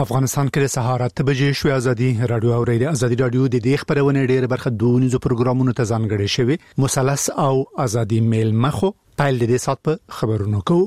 افغانستان کې د سهار 8 بجې شوې ازادي رادیو اوریدي ازادي رادیو د دې خبرونه ډېر برخه دونیزو پروګرامونو ته ځانګړي شوی مثلث او ازادي میل مخو پایل د دې سات په خبرونو کو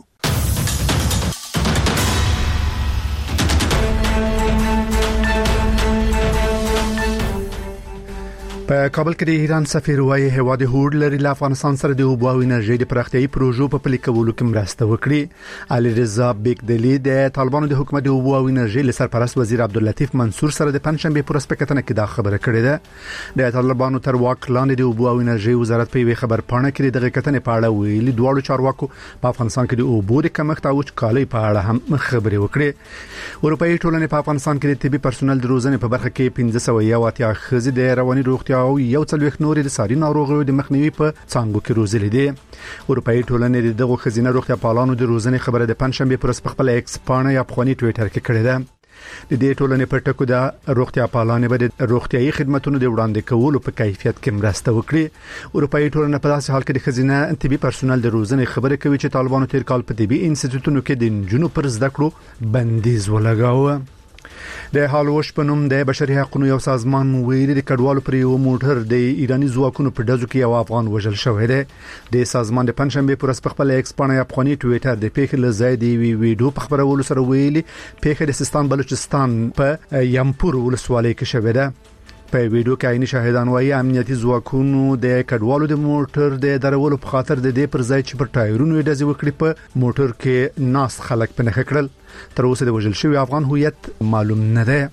په کابل کې د ایران سفیر وايي هواد هوډ لري له افغانستان سره د اوبو او انرژي د پراختیاي پروژو په پلي کولو کې مرسته وکړي. علي رضا بیگدلی د طالبانو د حکومت د اوبو او انرژي لسرپرست وزیر عبداللطیف منصور سره د پنځشنبه پر سپکتنه کې دا خبره کړې ده. د طالبانو تر واک لاندې د اوبو او انرژي وزارت په وی خبر پاڼه کې دغه کتنې په اړه ویلي دوه چارواکو په افغانستان کې د اوبو د کمښت او وچکالۍ په اړه هم خبرې وکړې. اروپאי ټولنې په افغانستان کې د طبي پرسونل د روزنې په برخه کې 1580 خزې د رواني روغتیا او یو څلويخ نورې د ساري ناروغیو د مخنیوي په څانګو کې روزلې دي. اروپאי ټولنې دغه خزینه روغتیا پالانو د روزنې خبره د پنځشنبه پر خپل ایکس پاڼه یا افغاني ټوئیټر کې کړې ده. د دې ټولنې په ټکو د روغتیا پالانې به د روغتيایي خدماتو د وړاندې کولو په کیفیت کې مرسته وکړي. اروپאי ټولنه په داسې حال کې د خزینه طبي پرسونل د روزنې خبره کوي چې طالبانو تیر کال په طبي انسټیټیوټونو کې د جنونو پر زده کړو بندیز ولګاوه. د هالوش په نوم د بشري حقوقو یو سازمان ویلي د کډوالو پر یو موټر د ایرانی ځواکونو په دزو کې یو افغان وژل شوی دی. د سازمان د پنځشنبه پر خپل ایکس پاڼه افغاني ټوئیټر د پیښې لزایدي ویډیو په خبرولو سره ویلي پیښه د سیستان بلوچستان په یمپور ولسوالۍ کې شوې ده. په ویډیو کې عیني شاهدان وايي امنیتي ځواکونو د کډوالو د موټر د درولو په خاطر د دې پر ځای چې پر ټایرونو یې دزي وکړي په موټر کې ناس خلک په نخ کړل. تر اوسه د وژل شوی افغان هویت معلوم نه ده.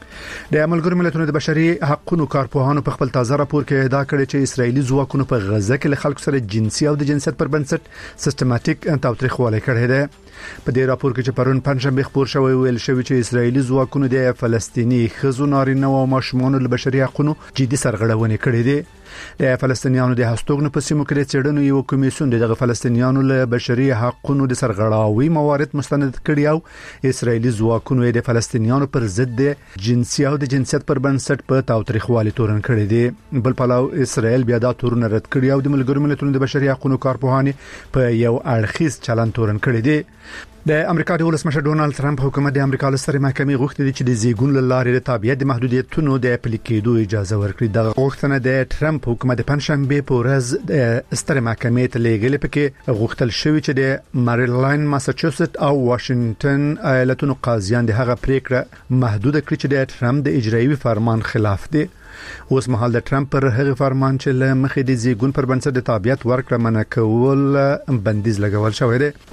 د ملګرو ملتونو د بشري حقوقو کارپوهانو په خپل تازه راپور کې ادعا کړې چې اسرایلی ځواکونو په غزه کې له خلکو سره جنسي او د جنسیت پر بنسټ سیستماتیک تاوتریخوالی کړی دی. په دې راپور کې چې پرون پنځشنبه خبر شوی ویل شوی چې اسرایلی ځواکونو د فلسطینی خزو نارینه او ماشومان له بشري حقوقو جدي سرغړونې کړې دي. د فلسطینیانو د هستوګنو په سیمو کې د چېړنو یو کمیسیون د فلسطینیانو له بشري حقوقو د سرغړاوي موارد مستند کړي او اسرایلی ځواکونو د فلسطینیانو پر ضد د جنسي او د جنسیت پر بنسټ په تاوتریخوالي تورن کړي دي. بل پلاو اسرائیل بیا دا تورن رد کړي او د ملګرو ملتونو د بشري حقوقو کارپوهانې په یو اړخیز چلن تورن کړي دي. د امریکا د ولسمشر ډونالد ترامپ حکومت د امریکا لستري محکمې غوښتي دي چې د زیګون لارې د تابعیت د محدودیتونو د اپلیکیدو اجازه ورکړي. د غوښتنه د ترامپ حکومت د پنځشنبه په ورځ د ستري محکمې ته لیږلې پکې غوښتل شوی چې د مریلند ماساچوسټ او واشنگټن ایالتونو قاضیان د هغه پریکړه محدود کړي چې د ترامپ د اجرایي فرمان خلاف دي. اوس مهال د ترامپ پر هغه فرمان چې له مخې د زیګون پر بنسټ د تابعیت ورکړه منع کول بندیز لګول شوی دی.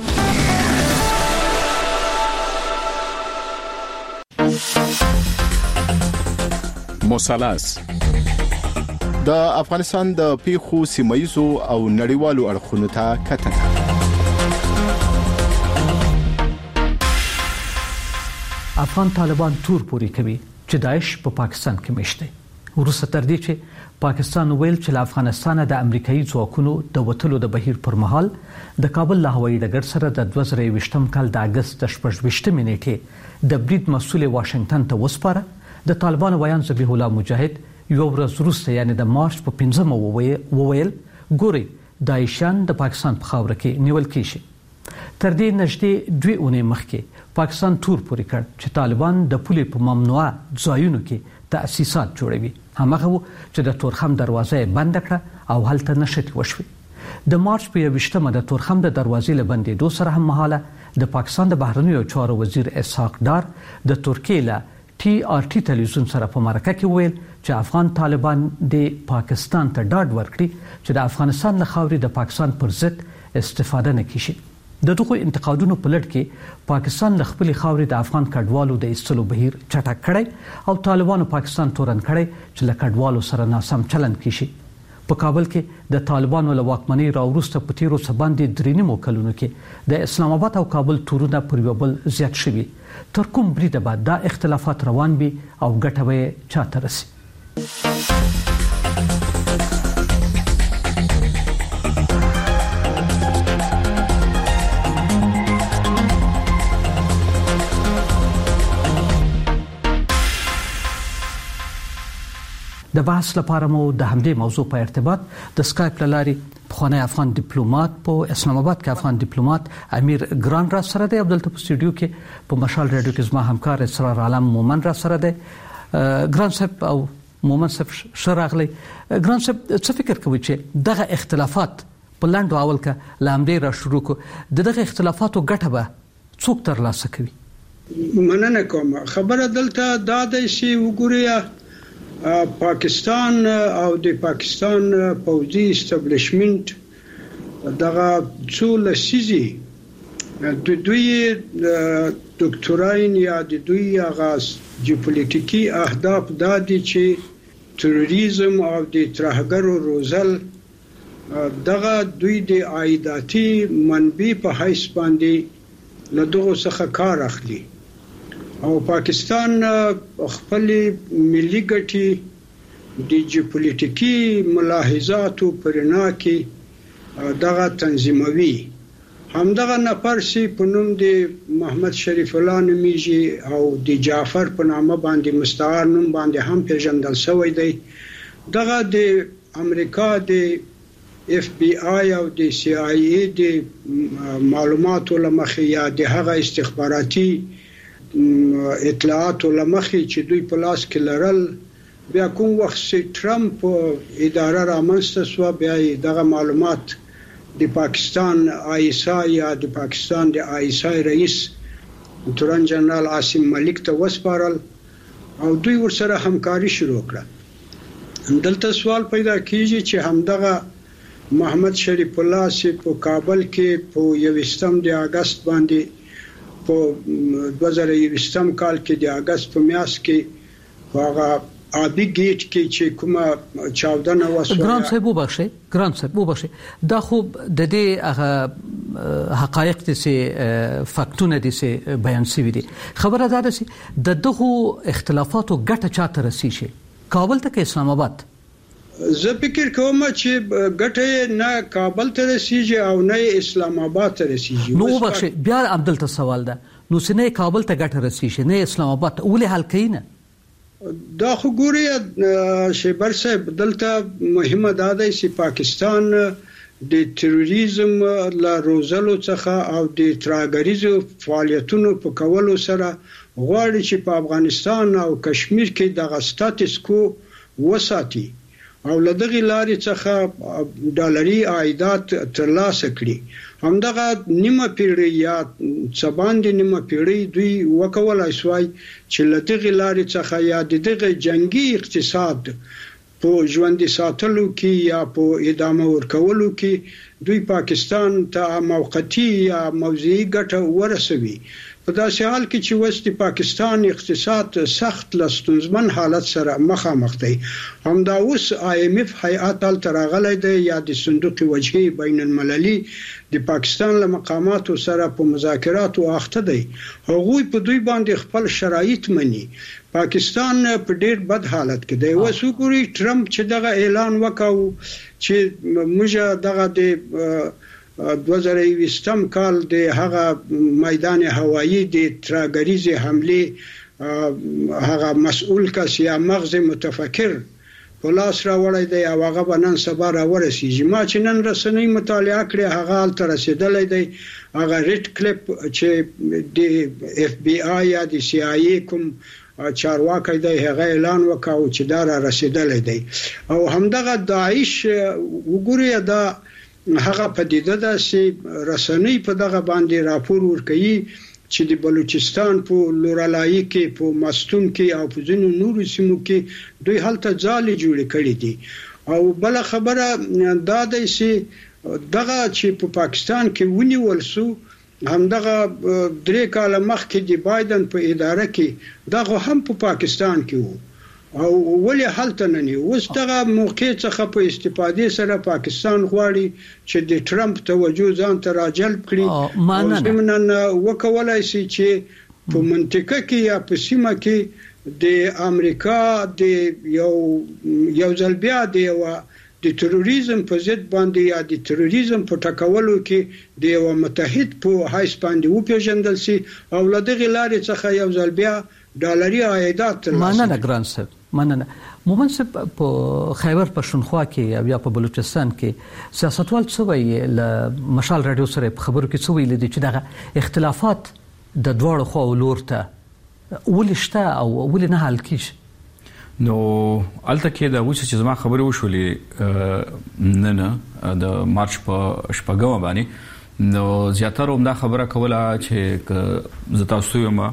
مثلث د افغانستان د پیښو سیمایزو او نړیوالو اړخونو ته کتنه. افغان طالبان تور پوری کوي چې داعش په پاکستان کې مشته. ورسته تر دې چې پاکستان ویل چې له افغانستان د امریکایي ځواکونو د وټلو د بهیر پر مهال د کابل له هوایي ډګر سره د 2023م کال د اگست 18 نیټه د برید مسؤل واشنگټن ته وسپاره. د طالبانو ویان ذبیح الله مجاهد یو ورځ وروسته یعنی د مارچ په 15 وویل ګوري داعشان د پاکستان په خاور کې نیول کیږي. تر دې نږدې 2 اونۍ مخکې پاکستان تور پوری کړ چې طالبان د پولې په ممنوعه ځایونو کې تأسیسات جوړوي. همغه چې د تورخم دروازه بند کړه او هلته نشټي وشوي. د مارچ په 20مه د تورخم د دروازې لبندې دوه سره هم مهاله د پاکستان د بهرنیو چارو وزیر اسحاق ډار د ترکیه له TRT تلویزیون سره په مرکه کې ویل چې افغان طالبان د پاکستان ته ډاډ ورکړي چې د افغانستان له خاورې د پاکستان پر ضد استفاده نه کیږي. د دغه انتقادونو په لړ کې پاکستان له خپل خاورې د افغان کډوالو د ایستلو بهیر چټک کړی او طالبانو پاکستان تورن کړی چې له کډوالو سره ناسم چلند کیږي. په کابل کې د طالبانو له واکمنۍ راوروسته په تیرو سباندې درینمو کلونو کې د اسلام آباد او کابل تورونه پر یو بل زیات شوي. تر کوم بریده بعد دا اختلافات روان وي او ګټه به چاته رسي. د بحث لپاره مو د همدې موضوع په ارتباط د سکایپ لاري پخوانی افغان ډیپلوماټ په اسلام آباد کې افغان ډیپلوماټ امیر ګران را سره دی. عبدالته په سټوډیو کې په مشال رادیو کې زما همکار اسرار عالم مومن را سره دی. ګران صاحب او مومن صاحب شراغلی. ګران صاحب څه فکر کوي چې دغه اختلافات په لاندو اول کې لامدې را شروع کو دغه اختلافاتو ګټه به څوک ترلاسه کوي؟ مننه کوم. خبره دلته دا د شی وګوریا پاکستان او د پاکستان پوځي اسټابلیشمنت دغه څو لسیزي د دوی ډاکټراین یا د دوی آغاز جیوپولیټیکي اهداف دا دي چې تروریزم او د ترهګرو روزل دغه دوی د عایداتي منبع په حیث باندې له دغه څخه کار اخلي او پاکستان خپل ملي ګټي د جیوپولیټیکي ملاحظاتو پرنا کې دغه تنظیموي. همدغه نفر سي په نوم د محمد شریف الله نومیږي او د جعفر په نامه باندې مستعار نوم باندې هم پیژندل شوی دی. دغه د امریکا د اف بی آی او د سی آی ای د معلوماتو لمخې یا د هغه استخباراتي اطلاعات لمخې چې دوی په لاس کې لرل بیا کوم وخت چې ټرمپ اداره رامنځته شو بیا دغه معلومات د پاکستان آی اس آی یا د پاکستان د آی اس آی رئیس تورن جنرال عاصم ملک ته وسپارل او دوی ورسره همکاري شروع کړه. دلته سوال پیدا کیږي چې همدغه محمد شریف الله سی په کابل کې په 21 د اگست باندې په 2020 کال کې د اگست په میاشت کې هغه ابي گیټ کې چې کومه چاودنه وشوه. ګران صاحب وبخښئ دا خو د دې هغه حقایق دي چې فاکتونه دي چې بیان شوي دي. خبره دا ده چې د دغه اختلافاتو ګټه چاته رسیږي کابل ته کې اسلام آباد؟ زه فکر کوم چې ګټه نه کابل ته رسیږي او نه اسلام آباد ته رسیږي. نو وبخښئ بیا عبدالته سوال ده نو سینه کابل ته ګټه رسیږي نه اسلام آباد ته ولې حل کینه؟ دا خو ګوري شیبر صاحب دلته مهمه دا ده چې پاکستان د تروریزم لا روزلو څخه او د ترهګریزو فعالیتونو په کولو سره غواړي چې په افغانستان او کشمیر کې د سټاتس کو وساتي او لدغه لارې څخه ډالري عایدات ترلاسه کړي. همدغه نیمه پیړۍ یا څباندې نیمه پیړۍ دوی وکولای شوی چې لدغه لارې څخه یا دغه جنگي اقتصاد په ژوند ساتلو کې یا په ادامه ورکولو کې دوی پاکستان ته موقتی یا موضعي ګټه ورسوي. په داسې حال کې چې وست پاکستان اقتصاد سخت لستونزمن حالت سره مخامخ دی. همدا اوس آی ایم اف هیئات ترغلې دی یا د صندوق وجهي بین المللي د پاکستان له مقاماتو سره په مذاکراتو اخته دی. هغوی په دوی باندې خپل شرایط مني. پاکستان په ډیر بد حالت کې دی. وسوګوري ټرمپ چې دغه اعلان وکاو چې موږ دغه د 2020 کال د هغه میدان هوایی د ترهګریزې حمله هغه مسؤل کس یا مغز متفکر په لاس راوړی دی او هغه بنن سبا راورسیږي. ما چې نن رسنۍ مطالعه کړې هغه حالت رسیدلی دی. هغه ریډ کلیپ چې د اف بی آی یا د سی آی ای کوم چارواکي دی هغه اعلان وکاو چې دا را رسیدلی دی. او همدغه داعش وګورئ دا هغه پدیده ده چې رسنۍ په دغه باندې راپور ورکوي چې د بلوچستان په لورالای کې په مستون کې او په ځینو نورو سیمو کې دوی هلته ځالې جوړې کړې دي. او بل خبره دا ده چې دغه چې په پاکستان کې ونیول شو همدغه 3 کال مخکې د بایدن په اداره کې دغه هم په پاکستان کې وو او ولې حالت نه ني. اوس دغه موقع څخه په استفادې سره پاکستان غواړي چې د ټرمپ توجه ځان ته راجلب کړي او زمونږ وکولای شي چې په منطقه کې یا په سیمه کې د امریکا د یو ځل بیا د تروریزم په ضد باندې یا د تروریزم په ټکولو کې د یو متحد په حیث باندې وپیژندل شي او لدغه لارې څخه یو ځل بیا ډالري عایدات مننه ګران صاحب مننه. مومن صاحب په خیبر پښتونخوا کې او یا په بلوچستان کې سیاستوال څه وایي ل مشال رادیو سره په خبرو کې څه ویل دي چې دغه اختلافات د دواړو خواو لور ته ولشته او ولې نه حل کیږي؟ نو الته کې دا وڅ چې زما خبرې وشولې نه د مارچ په شپږم باندې نو زیاتره هم دا خبره کوله چې زتا سویما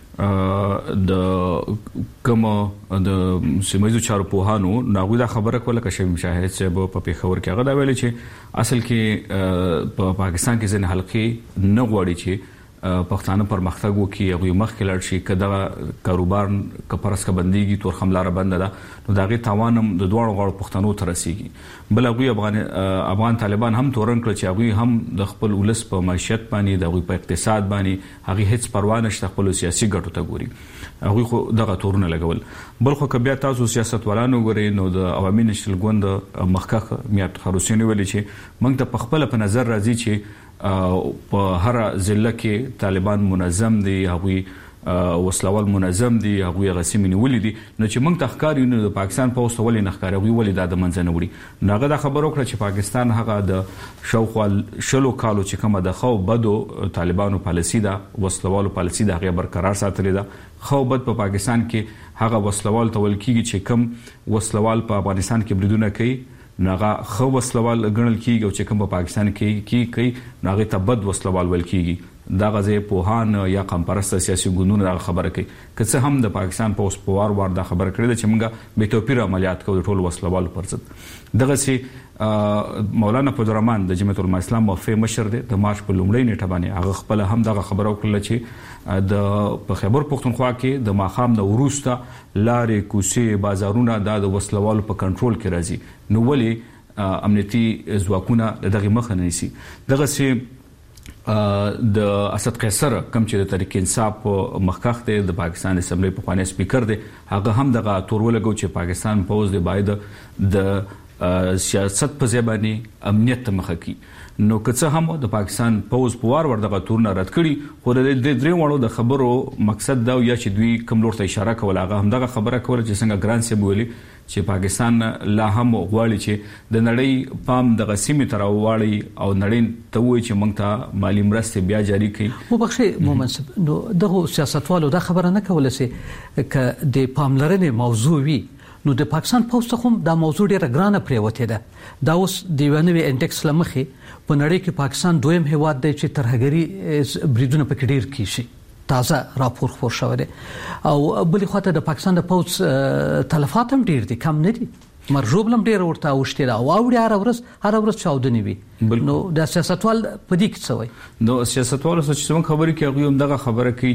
د کوم د سیمایي چارو په هانو ناغوی دا خبره کوله چې مشاهد صاحب په پیښور کې هغه دا ویل چې اصل کې په پاکستان کې ځنه حلقې نه غوړي چې پښتانه پرمختګ وکړي او مخکې لاړ شي کله کاروبار کپرس کا بنديږي تور خملاره بند ده نو داغه تاوانم د دوه غړو پښتنو تر رسیږي بل هغه افغان طالبان هم تورن کړ چې هغه هم د خپل ولس په معیشت باندې د په اقتصاد باندې هغه هیڅ پروا نه شته خپل سیاسي ګټو ته ګوري هغه خو دغه تورونه لګول بل خو کبیا تاسو سیاستوالانو غوري نو د عوامي نشل ګوند مخکخ میات خروسین ویلي چې موږ ته په خپل په نظر راځي چې په هر ضلع کې طالبان منظم دي هغه وسلوال منظم دي هغه غسیمي ولې دي نو چې موږ تخکار یو د پاکستان په اوسه ولې نخکار هغه ولې د منځنه وړي ناغه د خبرو کړ چې پاکستان هغه د شوخوال شلو کالو چې کومه د خو بدو طالبانو پالیسی دا وسلوالو پالیسی دا غیر برقرار ساتلې ده خو بد په پاکستان کې هغه وسلوال تول کیږي چې کم وسلوال په افغانستان کې بریدونه کوي ناغه خو وسلوال ګڼل کیږي او چې کوم په پاکستان کې کوي ناغه تبد وسلوال ول کیږي دا غزه پوهان یا قمپرست سیاسي ګوندونه خبره کوي که هم د پاکستان په اوس په وار دا خبره کړې چې موږ به توپیر عملیات کوو ټول وسلوال پرځد دغه سي مولانا فضلرحمن د جمعیت العلماء اسلام موفي مشر دی د مارچ په لومړۍ نیټه باندې هغه خپل هم دغه خبره وکړه چې د په خیبر پښتونخوا کې د ماخام د وروسته لارې کوڅې بازارونه د وسلوالو په کنټرول کې راځي نو ولی امنیتي ځواکونه دغه مخه نه نیسي دغه سي د اسد قیصر کوم چې د تحریک انصاف مخکخ دی د پاکستان اسمبلی په خوانه سپیکر دی هغه هم دغه تورولګو چې پاکستان پوز دی باید د سیاست په ځبانی امنیت مخه کی نو که هم د پاکستان پوز پوار وردغه تورونه رد کړي خو د درې وړو د خبرو مقصد دا یا چې دوی کوم لور ته اشاره کوله هغه هم دغه خبره کوله چې څنګه ګران سی بولی چې پاکستان لا هم غواړي چې د نړۍ پام د غسیمه تر واړی او نړۍ ته وایي چې موږ ته مالی مرسته بیا جاری کړي مو بخښي مومن نو دغه سیاستوالو دا خبره نه کوله چې ک د پاملرنې موضوع وي نو د پاکستان پوسټ هم دا موضوع ډیره ګرانه پریوته ده دا اوس دیوانوي انډکس لمخي په نړۍ کې پاکستان دویم هیواد دی چې ترهګری بریدونه پکې ډیر کیشي تازه راپور خبر شوی دی او بلې خواته د پاکستان د پوسټ تلفات هم ډیر دي کم نه دي مرجوب لم ډیر ورته اوشته دا او اوري هر ورځ چاودنی وي نو د سیاستوال په دې کې څه وایي نو سیاستوال څه چې خبرې کوي هم دغه خبره کوي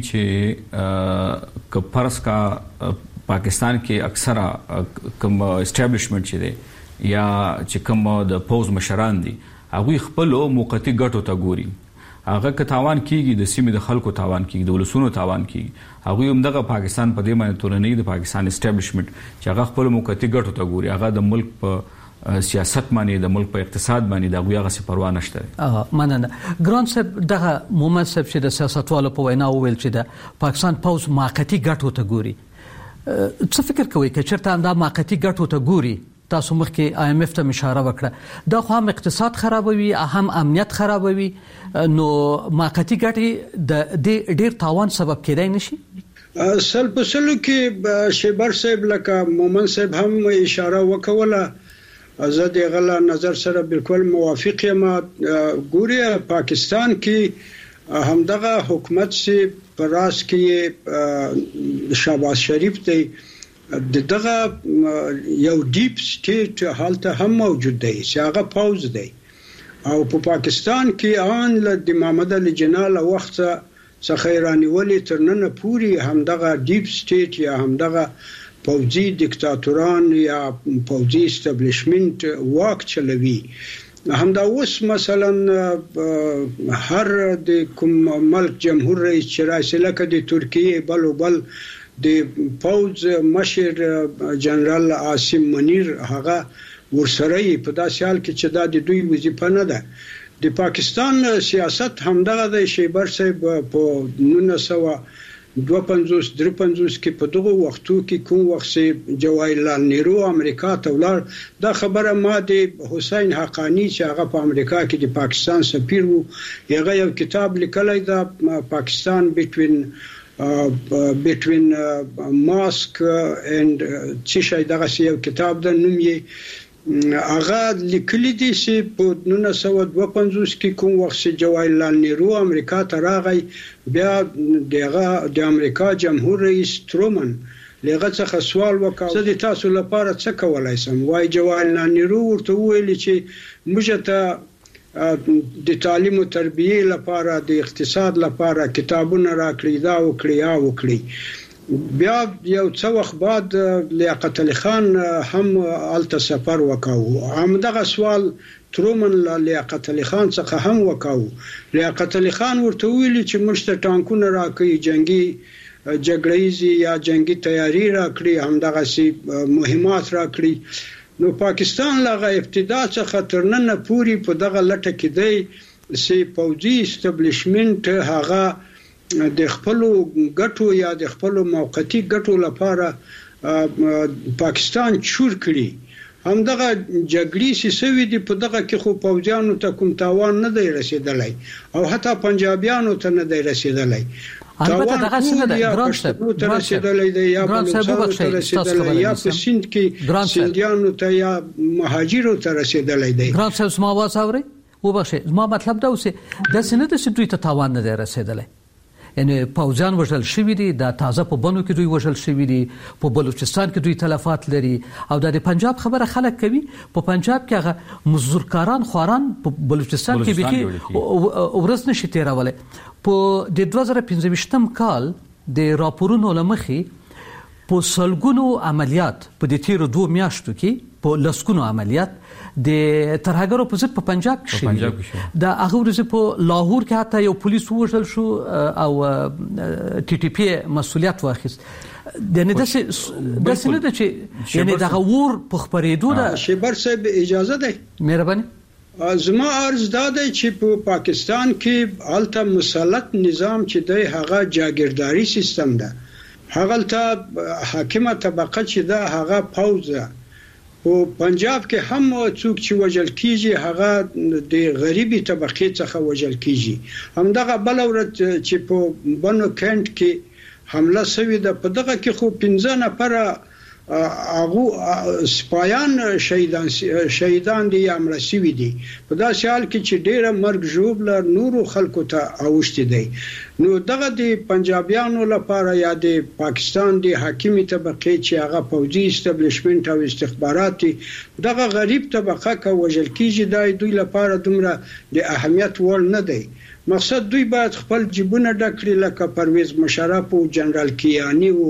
چې ک فرض کا پاکستان کې اکثره کوم اسټابلیشمنت چې دی یا چې کوم د پوز مشران دي هغه خپل موقتی ګټو ته ګوري هغه که تاوان کیږي د سیمې د خلکو تاوان کیږي د ولسونو تاوان کیږي هغه هم دغه پاکستان په دې باندې تورنۍ د پاکستان اسټابلیشمنت چې هغه خپل موقتی ګټو ته ګوري هغه د ملک په سیاست باندې د ملک په اقتصاد باندې د غویا غسی پروا نشته مننه ګران صاحب دغه مومن صاحب چې د سیاستوالو په وینا ویل چې د پاکستان پوز موقتی ګټو ته ګوري څه فکر کوي چې چرته دا موقتی ګټو ته ګوري تاسو مخکې آی ایم ایف ته اشاره وکړه دا خو هم اقتصاد خرابوي هم امنیت خرابوي نو موقتی ګټي د ډیر تاوان سبب کېدای نشي سل په سلو کې شیبر صاحب لکه مومن صاحب هم اشاره وکوله زه د غلا نظر سره بالکل موافق یم ګوري پاکستان کې همدغه حکومت سي پراس کې شهباز شریف دی دغه یو ډیپ سټیټ حالت هم موجود دی چې هغه پاوز دی او په پاکستان کې ان د محمد علي جنال وخت څخه ایرانی ولی ترنن پوری همدغه ډیپ سټیټ یا همدغه پوځي دیکتاتوران یا پوځي اسټابلیشمنت واک چلوي همدا اوس مثلا هر د کوم ملک جمهور رئیس چې رئیس لکه د ترکیه بل د پوز مشر جنرال عاصم منیر هغه ورسره په داسې حال کې چې دا د دوی وظیفه نه ده د پاکستان سیاست همدغه د شیبر صاحب په 1900 52-53 کې په دغه وختو کې کوم وخت چې جواهرلال نهرو امریکا ته ولاړ دا خبره ما د حسین حقانی چې هغه په امریکا کې د پاکستان سفیر وو هغه یو کتاب لیکلی دا پاکستان between mosque and چې دغه یو کتاب د نوم یې هغه لیکلی دی چې په 1952 کې کوم وخت چې جواهرلال نهرو امریکا ته راغی بیا د امریکا جمهور رئیس ترومن لغه څخه سوال وکړ چې تاسو لپاره څه کولای سم وای جواهرلال نهرو ورته ویل چې موږ ته د تعلیم او تربیه لپاره د اقتصاد لپاره کتابونه راکړي دا وکړي بیا یو څو وخت بعد لیاقت علي خان هم الته سفر وکاو همدغه سوال ترومن لیاقت علي خان څخه هم وکاو لیاقت علي خان ورته ویل چې موږ ته ټانکونه راکړي جنگي جګړه‌یزي یا جنگي تیاری راکړي همدغه سي مهمات راکړي نو پاکستان لغه ابتدا څخه تر نن پوري په دغه لټه کې دی سي پوځي استابلیشمنت هغه د خپل ګټو یا د خپل موقتی ګټو لپاره پاکستان چور کړي همدغه جګړې سیسوي دي په دغه کې خو پوځیانو ته کوم تاوان نه دی رسیدلی او حتی پنجابیانو ته نه دی رسیدلی البته دغه څه ده ګران صاحب ته رسیدلی دی یا په رسیدلی یا په سند کې سندیانو ته یا مهاجرو ته رسیدلی دی ګران صاحب سم आवाज اوري وبخښه ما مطلب دا اوسه د سند چې دوی ته تاوان نه دی رسیدلی یعنی پوځیان وژل شوي دي د تازه په بنو کې دوی وژل شوي دي په بلوچستان کې دوی تلفات لري او د پنجاب خبره خلک کوي په پنجاب کې هغه مزدورکاران خوران په بلوچستان کې به ورس نشي تیرولای په د 2015 کال د راپورونو لمخې په سلګونو عملیات په د تیرو 2 میاشتو کې په لسکونو عملیات د ترهګرو په ضد په پنجاب کې شوی دا هغه ورځ په لاهور کې حتی یو پولیس وژل شو او ټي ټي پی مسؤلیت واخیست د نه د څه نه چې یعنی دا ور په خبرېدو دا شیبر صاحب اجازه ده مهرباني زما عرض دا دی چې په پاکستان کې الته مسلط نظام چې دی هغه جاگیرداری سیستم ده هغه ته حاکمه طبقه چې ده هغه پوځ او پنجاب کې هم څوک چې وژل کیږي هغه د غریبي طبقه څخه وژل کیږي همدغه بل ورځ چې په بنو کینټ کې حمله شوې ده په دغه کې خو 15 نفر هغه سپایان شهیدان دي یا مړه شوي دي په داسې حال کې چې ډېره مرګ ژوبله نورو خلکو ته اوښتي دی نو دغه د پنجابیانو لپاره یا د پاکستان د حاکمي طبقه چې هغه پوځي استابلیشمنت او استخباراتي دغه غریب طبقه کا وژل کیږي دوی لپاره دومره د اهمیت وړ نه دی مقصد دوی باید خپل جیبونه ډکړي لکه پرویز مشرف او جنرال کیانی او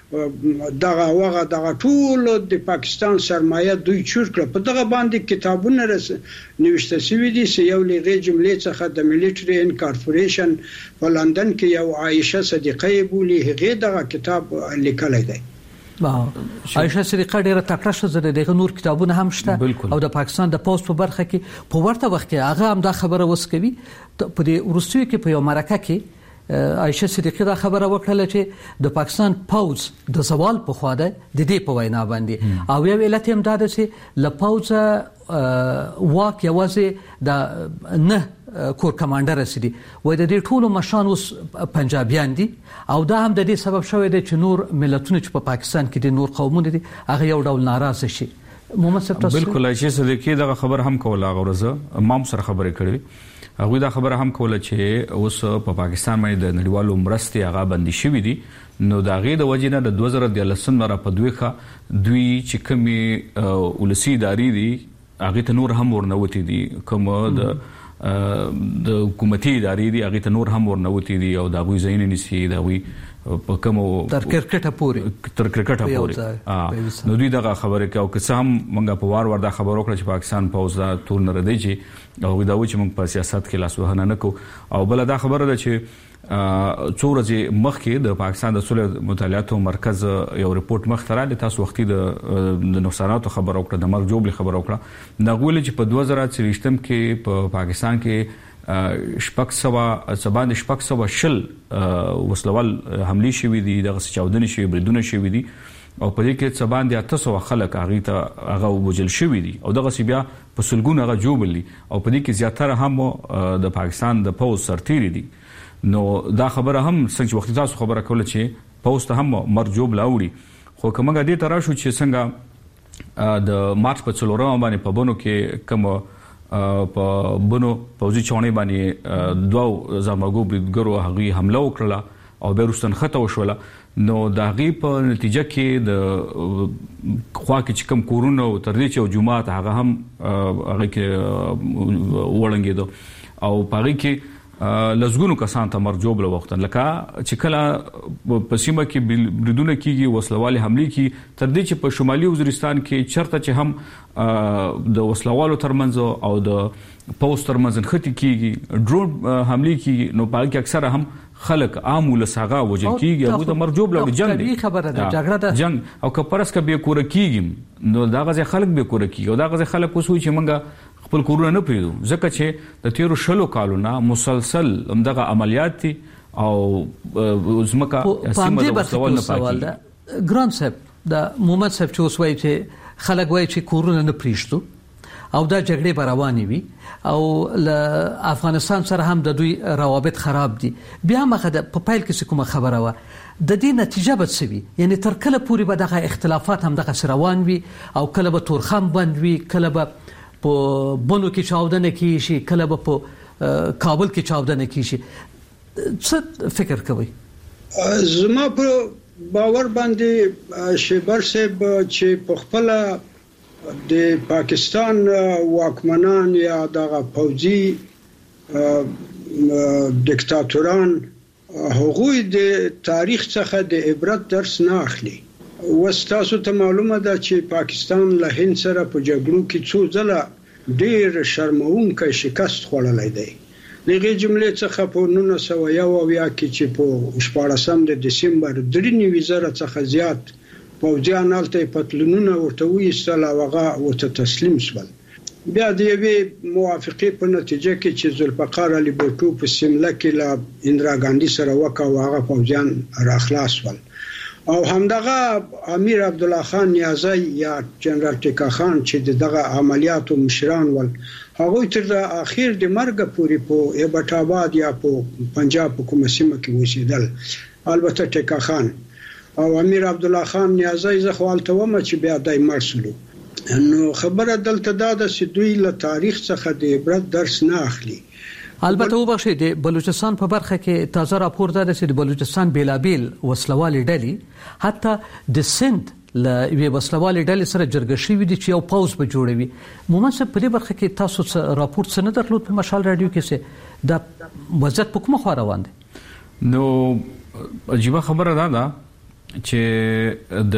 دغه ټول د پاکستان سرمایه دوی چور کړ په دغه باندې کتابونه نوشته شوي دي چې یو لغه جملې څخه د ملټری انکارپوریشن په لندن کې یو عائشه صدیقه بولی هغه دغه کتاب لیکلی دی عائشه صدیقه ډیره تکړه شوه دغه نور کتابونه هم شته او د پاکستان د پوسټ په برخه کې په ورته وخت کې هغه هم دا خبره وسکوي په دې روسیې کې په یو مرکه کې عائشه صدیقه دا خبره وکړه چې د پاکستان پوز د سوال په خوا ده د دې په وینا باندې او یو علت هم دا ده چې ل پوز واک یوازې د نه کور کمانډر رسیدي وای د دې ټولو مشان اوس پنجابیان دي او دا هم د دې سبب شوی دی چې نور ملتونه چې په پاکستان کې دي نور قومونه دي هغه یو ډول ناراضه شي محمد صاحب بالکل عائشه صدیقه دا خبر هم کوله غوړزه امام سره خبرې کړې هغه دا خبره هم کوله چې اوس په پاکستان باندې د نړیوالو مرستې هغه بندي شوې دي نو دا غي د وجنه د 2013 را په دوی چې کومي ولسی ادارې دي هغه ته نور هم ورنوتی دي کوم د حکومتي ادارې دي هغه ته نور هم ورنوتی دي او دا غوي زین نسی دا غوي په کوم تر کرکټه پوري نو دوی دا خبره کوي او که هم موږ په وار دا خبر وکړه چې پاکستان پوز دا ټول نه ردی چې او دا و چې موږ په سیاست کې لاس وهنه نه کو او بل دا خبره ده چې څو ورځې مخکې د پاکستان د صلح مطالعاتو مرکز یو ریپورت مختره تاسو وختي د نقصاناتو خبر وکړه د مرګ جوړ خبر وکړه دا غوښتل چې په 2023 کې په پاکستان کې شپږ سوه شل وسلوال حملې شوې دي دغه چاودنې شوې بریدونه شوې دي او په دې کې څه باندې 800 خلک هغه وجل شوي دي او دغه بیا په سلګونه هغه جوړ دي او په دې کې زیاتره هم د پاکستان د پوز سرتیري دي نو دا خبره هم څنګه وخت تاسو خبره کوله چې پوز ته هم مرجوب لاوړي خو کومه دې تر شو چې څنګه د مارچ په 4 باندې په بونو کې کوم په بونو پوزي چونې باندې دوه زموږ بریدګرو هغه حمله وکړه او بیرستان خطه وشوله نو دا غي په نتیجه کې د خوا کې کوم کورونه او تر دې چې جمعه هغه هم هغه کې وړنګېدو او پاره کې لزګونو کسان ته مرجوب له وخت لکه چې کله په سیمه کې بریدونه کیږي وسلوالي حملې کی تر دې چې په شمالي وزیرستان کې چرته چې هم د وسلوالو ترمنځ او د پوسټ ترمنځ ختی کیږي ډرون حملې کیږي نو پاره کې اکثره هم خلک عام ولساغه وجل کیږي او د مرجوب له جنگ دی خبره ده جګړه ده جنگ او کپرس کې به کور کیږي نو دا غزه خلک به کور کیږي او دا غزه خلک وسوي چې منګه خپل کورونه نه پریدو ځکه چې د 13 کالونو مسلسل همدغه عملیات دي او زمکه سیمه د وسوال نه پاتې ګران صاحب د محمد صاحب چې وسوي چې خلک وایي چې کورونه نه پریشتو او دا جګړې روانې وي او افغانستان سره هم د دوی روابط خراب دي بیا مخه په پایل کې کومه خبره و د دې نتیجه به څه وي یعنی تر کله پورې به دغه اختلافات هم دغه روان وي او کله به تورخم بند وي کله به په بونو کې چاودنه کیږي کله به په کابل کې چاودنه کیږي څه فکر کوي زما په باور باندې شیبر صاحب چې په خپل د پاکستان واکمنان یا دغه پوځي دیکتاتوران هغوی د تاریخ څخه د عبرت درس نه اخلي وستاسو ته معلومه ده چې پاکستان له هند سره په جګړو کې څو ځله ډېر شرمونکې شکست خوړلې ده دغه جملې څخه په 1901 کې چې په 14 د دسمبر 3 څخه زیات پوځیان الته پتلونونه ورته ویستل او هغه ورته تسلیم شول بیا د یوې موافقې په نتیجه کې چې ذوالفقار علي بوټو په سیمله کې لا اندرا ګاندی سره وکاو هغه پوځیان راخلاص ول او همدغه امیر عبد الله خان نیازی یا جنرال ټیکا خان چې دغه عملیاتو مشران ول هغه تر اخر د مرګ پورې په ایبټ آباد یا په پنجاب کومه سیمه کې اوسېدل البته ټیکا خان او امیر عبد الله خان نیازی زه خپلته ومه چې بیا دای مرسلو نو خبره دلته دا د دوی له تاریخ څخه د عبرت درس نه اخلي البته وبخښئ د بلوچستان په برخه کې تازه راپور ده چې د بلوچستان بیلابیل وسلوالي ډلې حتی د سند له یوې وسلوالي ډلې سره جرګه شوې دي چې یو پاوز به جوړوي مومن صاحب په دې برخه کې تاسو راپور څه نه درلود په مشال رادیو کې څه د وضعیت په کومه خوا روان دي نو عجیب خبره ده چې د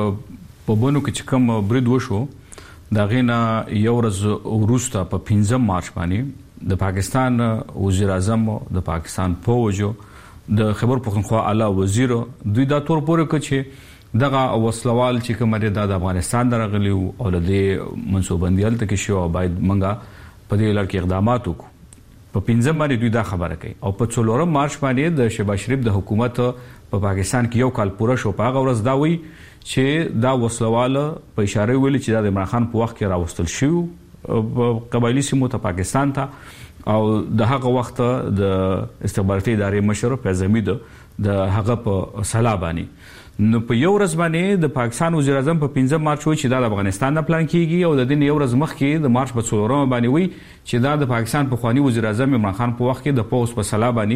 په بونو کې کوم برید وشو دا غینا یو ورځ وروسته په 15 مارچ باندې د پاکستان وزیر اعظم د پاکستان فوجو د خبر پښتونخوا اعلی وزیر دوی دا تور پورې کچې دغه وسلوال چې کوم د افغانستان درغلی او د منسوبندیل ته کې شو باید منګه په دې لړ کې اقدامات وکړو په 15 باندې دوی دا خبره کوي او په 4 مارچ باندې د شهباز شریف د حکومت په پاکستان کې یو کال پوره شو په هغه ورځ دا وی چې دا وسلوال په اشاره ویل چې د عمران خان په وخت کې راوستل شو قبایلی سیمو ته پاکستان ته او د هغه وخت د استخباراتي ادارې مشر پرزمید د هغه په صلاح باندې نو په یو ورځ باندې د پاکستان وزیر اعظم په 15 مارچ چې د افغانستان نه پلان کیږي او د دین یو ورځ مخکې د مارچ په 4 باندې وی چې د پاکستان په خواني وزیر اعظم عمران خان په وخت کې د پوس په صلاح باندې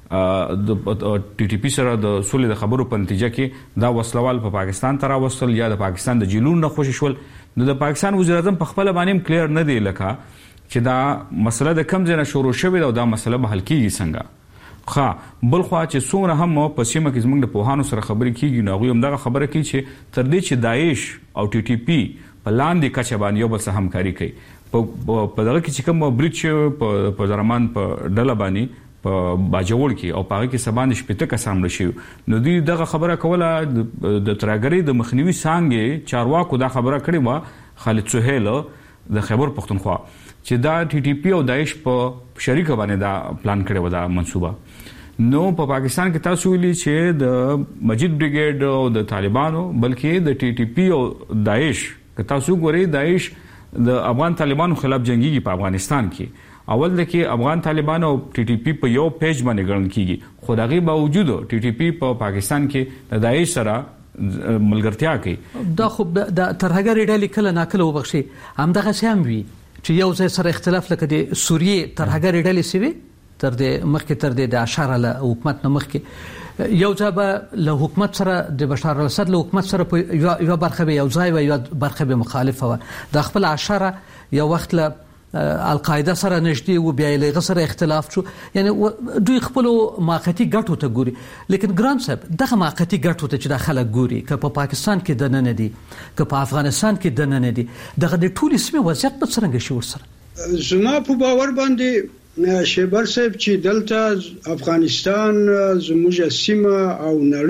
د ټي ټي پی سره د سولې د خبرو په نتیجه کې دا وسلوال په پاکستان ته راوستل یا د پاکستان د جیلون نه خوشی شول نو د پاکستان وزیر اعظم په خپل باندې کلیر نه دی لکه چې دا مسله د کم ځای نه شروع شوې او دا مسله به حل کیږي څنګه خا بل خو چې څومره هم په سیمه کې زموږ د پوهانو سره خبرې کیږي نو هغه هم دا خبره کوي چې تر دې چې داعش او ټي ټي پی په لاندې کچه باندې یو بل سره همکاري کوي په دغه کې چې کوم بریټ په درمان په ډله باندې په باجوړ کې او په کې سباند شپته کسان لشي نو دوی دغه خبره کوله د ترګری د مخنیوي څنګه چارواکو دا خبره کړې و خالد سهیل د خیبر پختونخوا چې دا ټي ټي پی او داعش په شریک باندې دا پلان کړی و دا منصوبه نو په پاکستان کې تاسو ویلي چې د مجید بریګیډ او د طالبانو بلکې د ټي ټي پی او داعش که تاسو ګورئ داعش د افغان طالبانو خلاف جنگيږي په افغانستان کې اول د کې افغان طالبان او ټي ټي پی په یو پیج باندې ګڼل کیږي خو دغه باوجود ټي ټي پی په پاکستان کې د داعش سره ملګرتیا کوي دا خو د ترهګر ډلې کله ناکله وبخشي همدغه سم وي چې یو ځای سره اختلاف لکه د سوریې ترهګر ډلې سوي تر دې مخکې تر دې د اشاره له حکومت نه مخکې یو ځای به له حکومت سره د بشار الاسد له حکومت سره په یو برخه به یو ځای و یو برخه به مخالفه و د خپل اشاره یو وخت له القاعده سره نږدې و بیا له غسر اختلاف شو یعنی دوی خپل موقتی ګټو ته ګوري لیکن ګران صاحب دغه موقتی ګټو ته چې د خلک ګوري که په پاکستان کې د نه دي که په افغانستان کې د نه دي دغه د ټولي سیمه وضعیت په څنګه شي ورسره زما په باور باندې شیبر صاحب چې دلته افغانستان زموږ سیمه او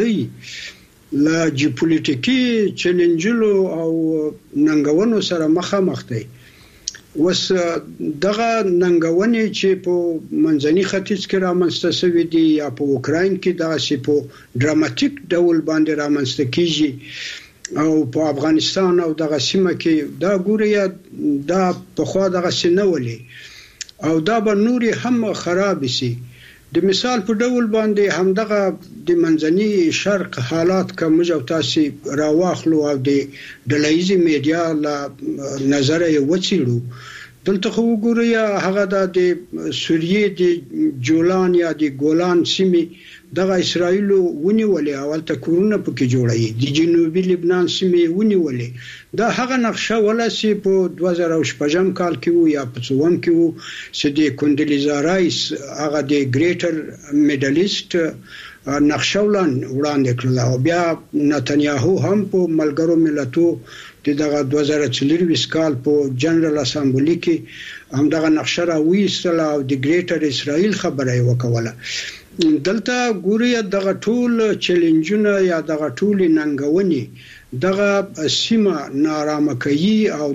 نړۍ لا جیوپولیټیکي چیلنجونو او ننګونو سره مخامخ دي وس دغه ننګونې چې په منځني ختیځ کې رامنځته شوې دي یا په اوکراین کې دغه سی په ډراماتیک ډول باندې رامنځته کیږي او په افغانستان او دغه سیمه کې دا ګوري دا په خوا دغه سينولي او دا به نوري هم خراب شي د مثال په ډول باندې همدغه د منځني شرق حالات کوم او تاسو راواخلو او د ډلایزي میډیا لا نظر یې وڅېړو دلته خو ګوري هغه د سوریې د جولان یا د ګولان سیمې دغه اسرائیل ونیولې اول ته کورونه پکې جوړایي د جنوبي لبنان سیمې ونیولې دا هغه نقشه ولسی په 2015 کال کې وو یا په 2000 کې وو چې د کوندلیزا رایس هغه د ګریټر میډلیست نقشه وړاندې کړل او بیا نتنیاهو هم په ملګرو ملتونو دغه 2024 کال په جنرال اسامبلی کې هم دغه نقشه راوېستل او د ګریټر اسرائیل خبره وکوله دلته ګوري دغه ټول چیلنجونه یا دغه ټول ننګونی دغه سیمه نارامه کوي او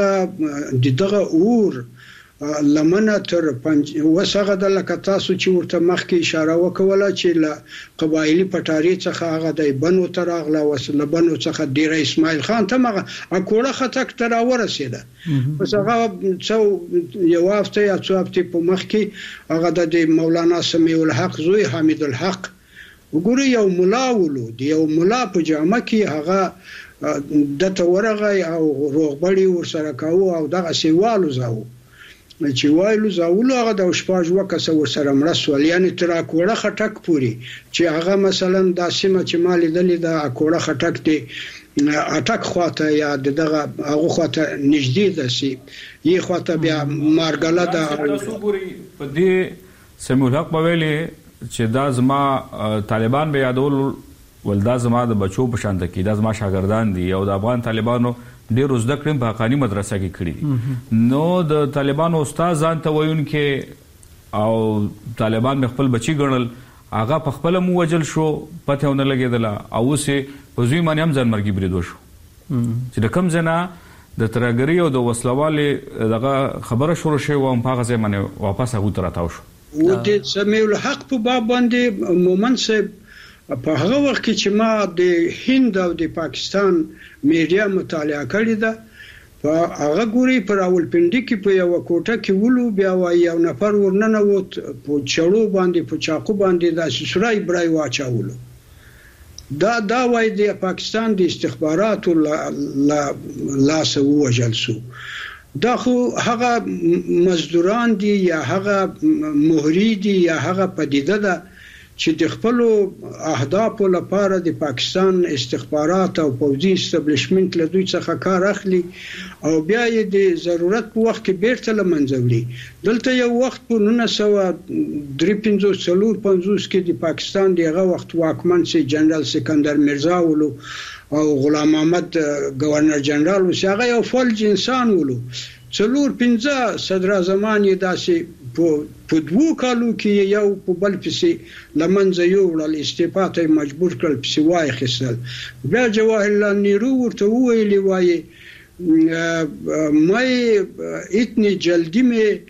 دغه اور لمنه تر وسغه د لکتاسو چې ورته مخکې اشاره وکوله چې ل قبایلی پټاری څخه هغه د بنو تراغله وسله بنو څخه ډیر اسماعیل خان ته مغه اکوړه خټک تر ورسېده پس هغه څو یو هفته یا څو هفته په مخکې هغه د مولانا سمیع الحق زوی حمید الحق وګوري یو مولا ولو دی یو مولا په جامه کې هغه د تورغه او روغبړی ورسره کاوه او دغه سیوالو زاو چې وایلو زاولو هغه د شپږ وکسه ورسره مرسول یعنی تر اکوړه خټک پوری چې هغه مثلا د سیمه چې مال دلې د اکوړه خټک دی اټک خواته یا دغه هغه خواته نږدې ده سي یي خواته بیا مارګله ده تاسو ګوري په دې سمیع الحق په ویلي چې دا زما طالبان به یادول ولدا زما د بچو په شان کې دا زما شاګردان دي او د افغان طالبانو ډیر زده کړم په حقانی مدرسه کې کړی نو د طالبانو استاد ځان ته وایون کې او طالبان خپل بچی ګڼل هغه په خپل مو وجل شو پته ونه لګیدل او سه په زوی باندې هم ځان مرګي بریدو شو چې د کم زنه د ترګری او د وسلواله دغه خبره شروع شوه او په هغه ځای باندې واپس هغه تراتاو شو و د سمیع الحق په باب باندې مومن صاحب په هغه وخت کې چې ما د هند او د پاکستان میډیا مطالعه کړې ده په هغه ګوري پر راولپنډي کې په یو کوټه کې ولو بیا وای یو نفر ورننه ووت په چړو باندې په چاقو باندې د سورای برای واچاولو دا وای د پاکستان د استخباراتو لاس ووجل سو دا خو هغه مزدوران دي یا هغه مهری دي یا هغه پدیده ده چې د خپل اهداف لپاره د پاکستان استخبارات او پوځي استابلیشمنت له دوی څخه کار اخلي او بیا یې د ضرورت په وخت کې بیرته لمنځوي دلته یو وخت په 1953 کې د پاکستان دغه وخت واکمن سي جنرال سکندر مرزا ولو او غلام محمد گورنر جنرال وساغه یو فلج انسان ولو څلور 15 صدر اعظمان یې داسې په دوه کالو کې یو په بل پسې لمنځه یو ول استعفا ته مجبور کړل پسې وای خسل بیا جواهرلال نهرو ورته ویلی وای مې اتنی جلدی مې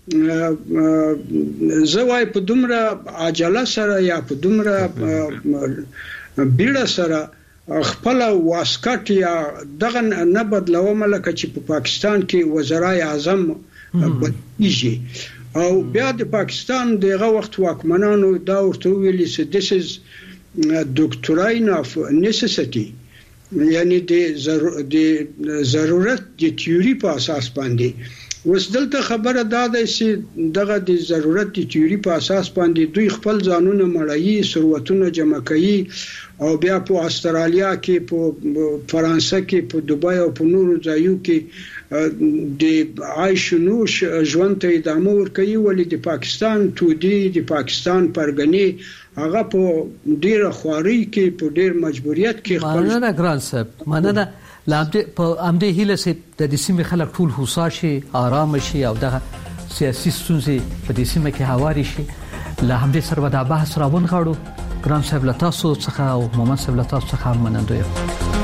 زوای په دومره عجله سره یا په دومره بیړه سره خپل واسکټ یا دغه نه بدلوم لکه چې په پاکستان کې وزرای اعظم بدیږي او بیا د پاکستان دغه وخت واکمنانو دا ورته ویلي چې this is doctrine of necessity یعنی د ضرورت د تیوري په اساس باندې وسدلته خبره دا ده چې دغه د ضرورت د تیوري په اساس باندې دوی خپل ځانونه مړایي ثروتونه جمع کوي او بیا په استرالیا کې په فرانسه کې په دوبای او په نورو ځایو کې د عايش نوش ژوند ته ادامه ورکوي ولې د پاکستان تودي د پاکستان پرګنی هغه په ډیره خواري کې په ډیر مجبوریت کې خپل نه ګران صاحب مننه لامده په امده هیله سي د دې سیمې خلک ټول هوسا شي آرام شي او دغه سیاسي ستونزې په دې سیمه کې هواري شي له همدې سره دا بحث راون غاړو ګران صاحب له تاسو څخه او مومن صاحب له تاسو څخه مننه یم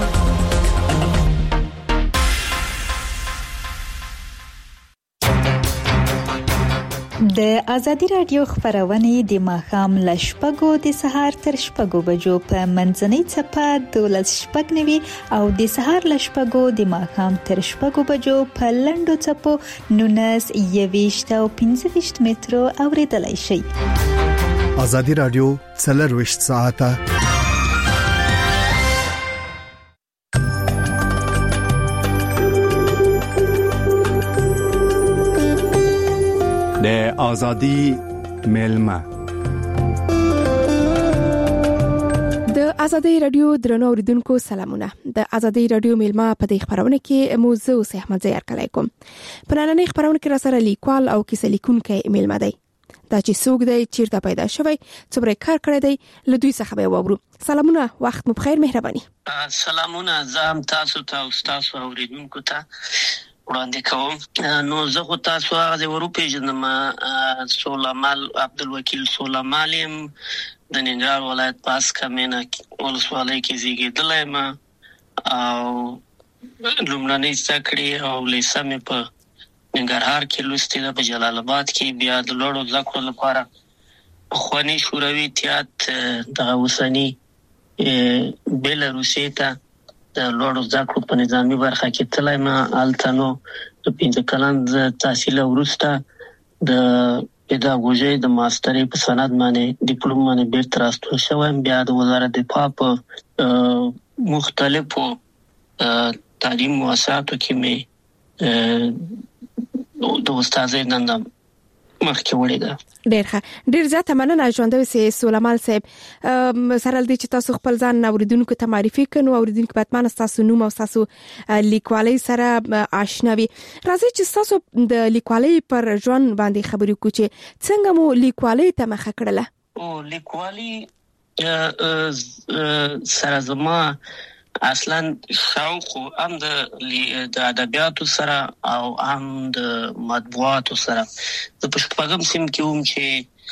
د ازادي رادیو خبرونه د ماخام لشپګو د سهار تر شپګو بجو په منځنۍ چپه 12:09 او د سهار لشپګو د ماخام تر شپګو بجو په لندو چپو 19 او 15 مترو اوریدلای شي ازادي رادیو 24 ساعته د ازادي ملما د ازادي رادیو درنو اوریدونکو سلامونه د ازادي رادیو ملما په دې خبرونه کې موضوع سه احمد زیار کلیکم په نننۍ خبرونه کې را سره لیکوال او کیسه لیکونکي ملما دی دا چې څوک دی چیرته پیدا شوی څومره کار کړی دی له دوی څخه به وورو سلامونه وخت مو بخیر مهرباني سلامونه زم تاسو ته او تاسو اوریدونکو ته وړاندې کوم نو زه خو تاسو هغه ورو پیژنم سولمال عبدالوکیل سولمالیم د ننګرهار ولایت پاس کمنه ولسوالۍ کې زیږیدلی ما او لومړنۍ زده کړې او لیسه مې په ننګرهار کې لوستې ده په جلال آباد کې بیا د لوړو زده کړو لپاره پخواني شوروي اتحاد د اوسني بیلاروسي ته د لوړو زده کړو په نظامي برخه کې تلای ما التنو د 15 کلن تحصیل وروسته د پیداګوژي د ماسترۍ په سند باندې ډیپلوم باندې بیرته راستون شوم بیا د وزارت دفاع په مختلفو تعلیم مؤسساتو کې مې د استادۍ دنده مخکې وړې ده ډیر زیاته مننه ژوندوي سي سولمال صاحب سره دې چې تاسو خپل ځان اوریدونکو ته معرفي کړو اوریدونکو په اتمنه تاسو نوم او تاسو لیکوالۍ سره آشنا وي راځي چې تاسو د لیکوالۍ پر ژوند باندې خبرې وکړو چې څنګه مو لیکوالۍ ته مخه کړله او لیکوالۍ سره زما اصلا شوق هم د ادبیاتو سره او هم د مطبوعاتو سره د پښتوګم سیم کې چې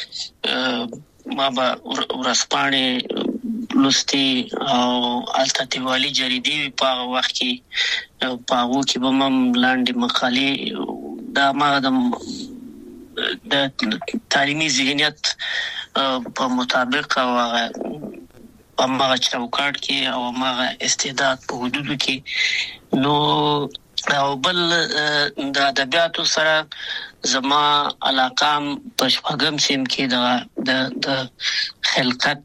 ما به ورسپانې لوستي او التاتیوالي جریدي په وخت کې په هغه کې به مم لاندې مقالې دا ما د تعلیمي ذهنیت په مطابق او امغه چوکاټ کې او امغه استعداد په حدودو کې نو او بل د ادبیاتو سره زما علاقه په شپږم سیم کې د خلقت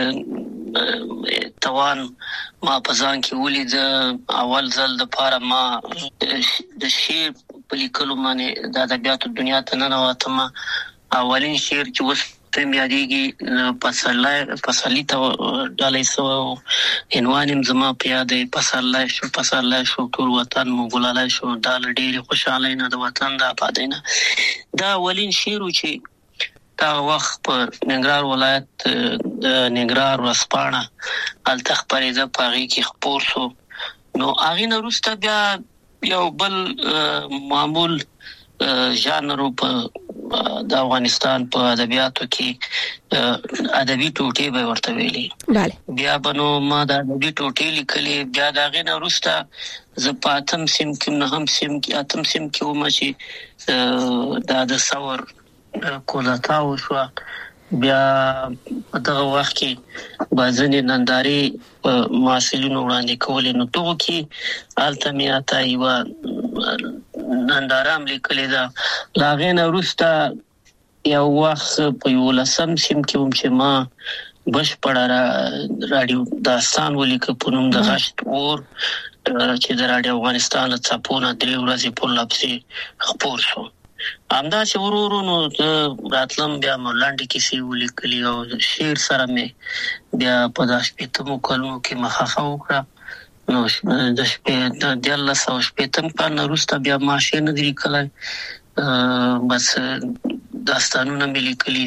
توان ما په ځان کې ولید اول ځل د پاره ما د شعر په لیکلو باندې د ادبیاتو دنیا ته نه واتم اولین شعر چې وس ته یادېږي پسرلی ته ډالۍ سو عنوان زما په یادې پسرلی شو ټول وطن مو ګلالای شو دا ډېر خوشاله نه د وطن د آبادینه دا اولین شعر چې دا وخت په ننګرهار ولایت د ننګرهار ورځپاڼه التخبریزه پاغي کې خبر شو نو هغه نه وروسته بیا یو بل معمول ژانر په د افغانستان په ادبیاتو کې ادبي ټوټې به ورته ویلي. بله. بیا بنو ما د ادبي ټوټې لیکلې، بیا دا غي نه وروسته ز پاتم سیم کې نه هم سیم کې اتم سیم کې و ما چې د ثور کولاتاو شو. بیا دغه وخت کې بازنې ننداري محصلینو وړاندې کولې، نو دغه کې التمیا تایوا نندارام لیکلې ده. لاغې نه وروسته یو وخت په 11 سیم کې هم چې ما بشپړه رادیو داستان ولیکه په نوم د غشت اور چې د رادیو افغانستان له څپونه 3 ورځې په لپسې خپور شو. همدا چې ورورو نو راتلم بیا ملاندې کیسې ولیکلې او شعر سره مې بیا په 10 کلمو کې مخه وکړه. نو د شپې د 1980 کال وروسته بیا ما شعر نه لیکلای، بس داستانونه مې لیکلي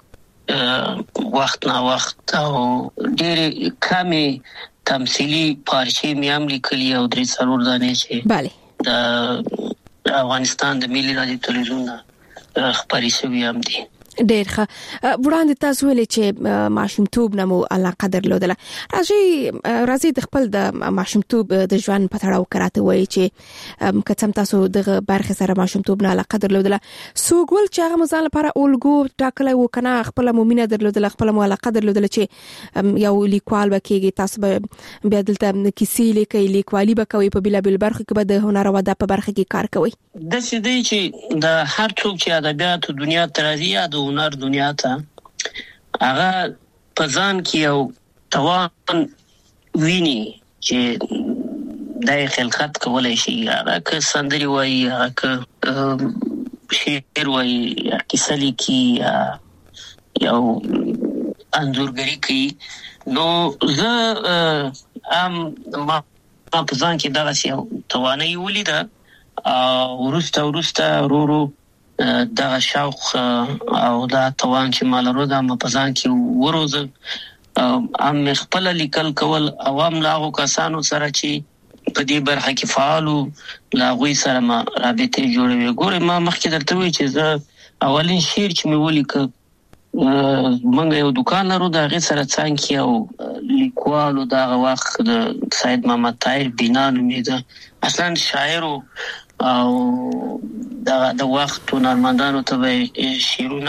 دي وخت نه وخت، او ډېر کمې تمثيلي پارچې مې هم لیکلي او 3-4 دانې چې بله د افغانستان د ملي رادیو تلویزیون خبري شوی هم دي. ډېر ښه. وړاندې تاسو ویلې چې ماشومتوب نه مو علاقه درلودله. راځي د خپل د ماشومتوب د ژوند په تړاو کراته وایي چې کڅم تاسو دغه برخه سره ماشومتوب نه علاقه درلودله، سوګول چې هغه مزال لپاره اولګو ټاکلای و کنه خپل مومینه درلودله، خپل مو علاقه درلودله چې یو لیکوال وکیږي، تاسو به بیا دلته کیسې لیکي، لیکوالي به کوي، په بلابل برخه کې به د هنر او ادب په برخه کې کار کوي. د څه دی چې د هر څوک چې ادبیات دنیا ته راځي یا د هنر دنیا ته، هغه په ځان کې یو توان ویني چې دای خلقت کولای شي، هغه که سندري وایي، هغه که شعر وایي، یا کیسه لیکي، یا انځورګري کوي. نو زه ما په ځان کې دغه یو توانایي ولیده، ورسته ورو دغه شوق او دا توان چې مال ورو د په ځان کې وروزه ام خپل لیکل کول عوام لاغو کسانو سره چې په دې برخه کې فعالو لاغوي سره ما رابطه جوړوي. ګوره ما مخکې درته وی چې زه اولین شعر چې مې ولیکه منګه یو دکان لرو د هغه سره څنګه او لیکوالو دغه وخت د سید محمد طاهر بنا نومېده، اصلا شاعر او د وخت هنرمندانو ته شعرونه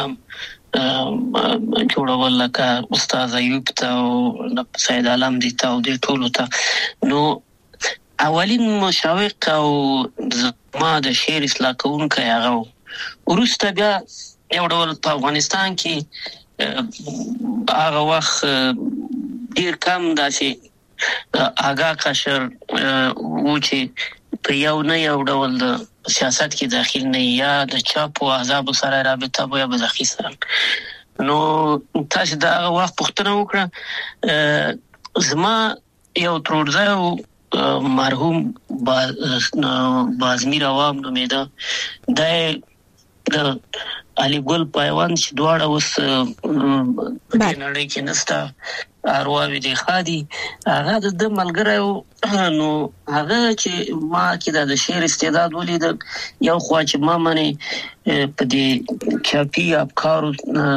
جوړول لکه استاد ایوب ته او سید عالم دي ته او د ټولو ته. نو اولین مشوق او زما د شعر اصلاح کوونکی هغه ورسته بیا یو ډول په افغانستان کې هغه وخت ډیر کم داسې آگاه قشر و چې په یو نه یو ډول د سیاست کې داخل نه یا د چاپ او احزاب سره رابطه به بزخی سره. نو تاسو دا وخت پوښتنه وکړه، زما یو ترورځه مرحوم بازمیر عوام نومېده، د علي ګل پایوان چې دواړه اوس نړۍ کې نستا ارواوی دی خادي، هغه د ملګری نو هغه چې ما کې د شعر استعداد ولید، یو خوا چې ما منی په دې چاپی افکارو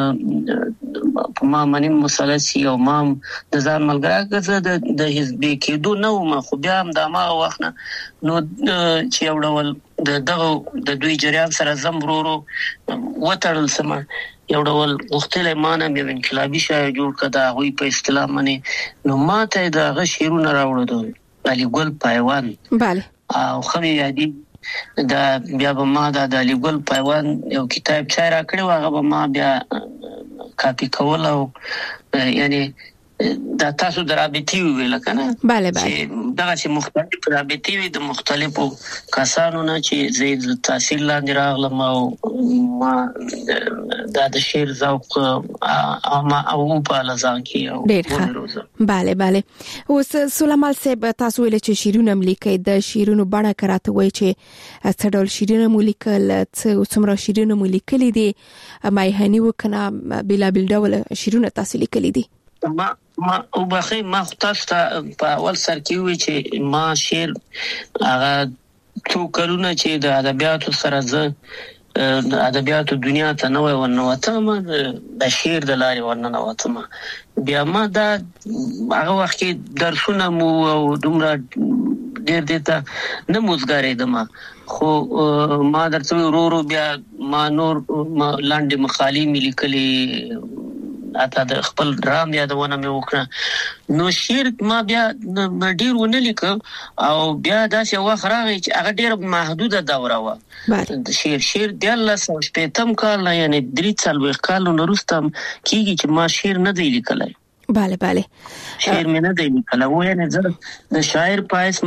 ما منی مسلسي او ما د ځان ملګری د حزب کېدو نو ما خو بیا هم د ما وخت نو چې یو ډول د دوی جریان سره زمرورو وټړل سم یو ډول وختله مانه مې انقلابي شاعر جوړ کړه غوي په اصطلاح منی. نو ماته دا غشیرونه راوړل علي ګل پایوان، bale او خو یادي دا بیا به ما د علي ګل پایوان یو کتاب چا را کړو، هغه به ما بیا کاپی کول او یعنی دا تاسو درابطي ویل کنه. bale دا چې مختلف رابطي وي د مختلفو کسانو نه چې زید تحصیل لاندې راغلم او ما د شعر ذوق او په لزان کې او bale اوس سليمان صاحب تاسو ویل چې شیرونه ملي د شیرونو بڼه کراته وای چې څډول شیرونه ملیکل څومره شیرونه ملیکل دي مایهنی وکنه بلا بل ډول شیرونه تاسو لیکل دي. ما او بخې ما تاسو ته په اول سر کې وی چې ما شعر هغه څو کلونه چې د ادبیاتو سره زه ادبیاتو دنیا ته نوې ورنوتم د شعر د لارې ورننوتم بیا ما دا هغه وخت کې درسونه مو او دومره ډېر دته نه موزګارېدم خو ما درته ورو بیا ما نور لاندې مقالې مې لیکلې اته د خپل ډرام یادونه مې وکړه نو شعر ما بیا ډیر ونه لیکم او بیا داسې وخت راغی چې هغه ډیر محدوده دوره و د شعر د الله سو شپېتم کال یعنی 3 کال وروسته کیږي چې ما شعر نه دی لیکلای بله شعر مې نه دی لیکلای و یعنی زه د شاعر پایس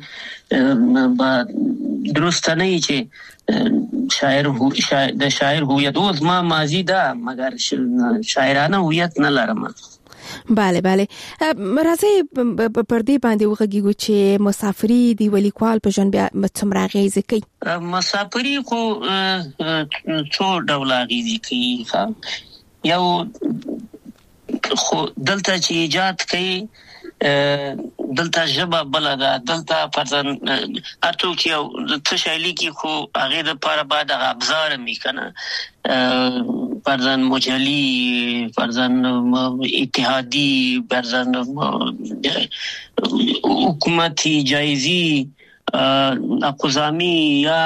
باندې درست نه چې د شاعر هویت اوس ما ماضی ده مګر شاعرانه هویت نه لرم بله راځي پر دې باندې وغږیږو چې مسافری دی ولیکوال په ژوند بیا څومره اغیزه کوي مسافری خو څو ډول اغیزه کوي یو خو دلته چې ایجاد کوي دلته ژبه بلدا دلته پرځن ارتو کې څه شایلی کې خو هغه د لپاره بعد ابزار میکنه پرځن مجلی پرځن اتحادی پرځن حکومتي جایزي اقوزامی یا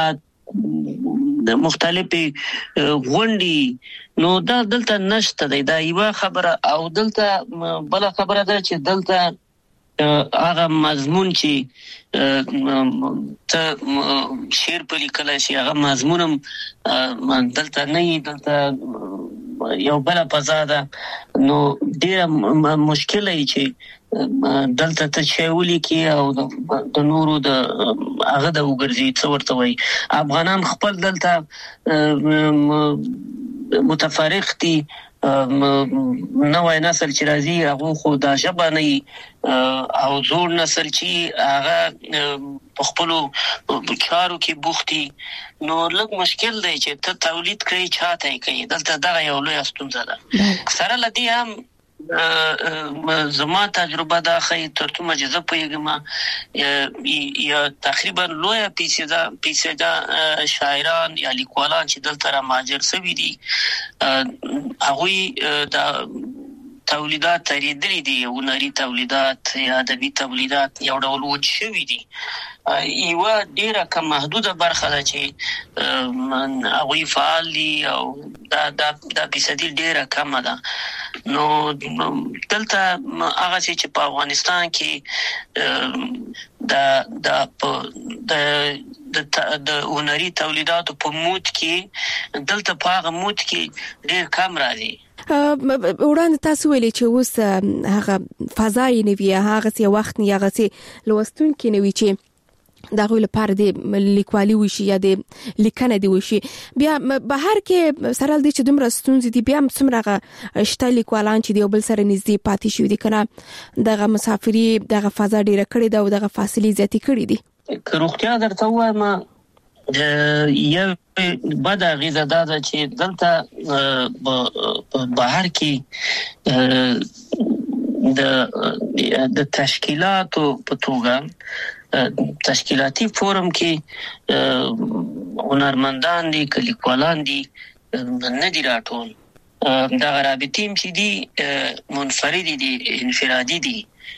مختلفي غونډي نو دا دلته نشته دا یو خبره او دلته بل خبره ده چې دلته هغه مضمون چې ته شعر په لیکل شي هغه مضمونم دلته نه دلته یو بل پزاده نو ډیر مشکل دی چې دلته ته چېولې کې او د نورو د هغه د وګرځي څو ورته وي افغانان خپل دلته متفرق دي نوې نسل چې راځي هغه خو د ژبه نه او زوړ نسل چې هغه په خپل کارو کې بوختي نو لږ مشکل دی چې ته تولید کړی چاته کوي دلته دا یو لوی ستونزه ده سره لدی هم زما تجربه دا خې ترته مجزه پیګم یا تقریبا لوی پیسه شاعران یا لیکوالان چې دلته را ماجر سوي دي هغه دا تولیدات تریدلې دي ونري تولیدات یا ادبي تولیدات یو ډول وچ شوي دي یو ډیره کم محدوده برخه ده چې هغه فعال دي او دا فیصدي ډیره کم ده نو دلته هغه چې په افغانستان کې د هنري تولیداتو په موت کې دلته په هغه موت کې ډیر کم راځي وړاندې تاسو ویلي چې اوس هغه فضای نوي هغه څه وخت نه هغه څه لوستونکو نوي چې دا غوړي لپاره د لیکوالي وشي یا د لیکنه دی وشي بیا بهر کې سره د چې دومره ستونزې دي بیا څومره شته لیکوالان چې دی بل سره نږدې پاتې شوی دي کنه دغه مسافری دغه فضا ډیره کړې ده او دغه فاصله زیاتې کړې دي که روغتیا درته وایم یو بعد غیزه دا چې دلته بهر کې د تشکیلاتو په توګه تشکیلاتی فورم کې هنرمندان دي لیکوالان دي نه دي راټول دا رابطې چې دي منفردي دي انفرادي دي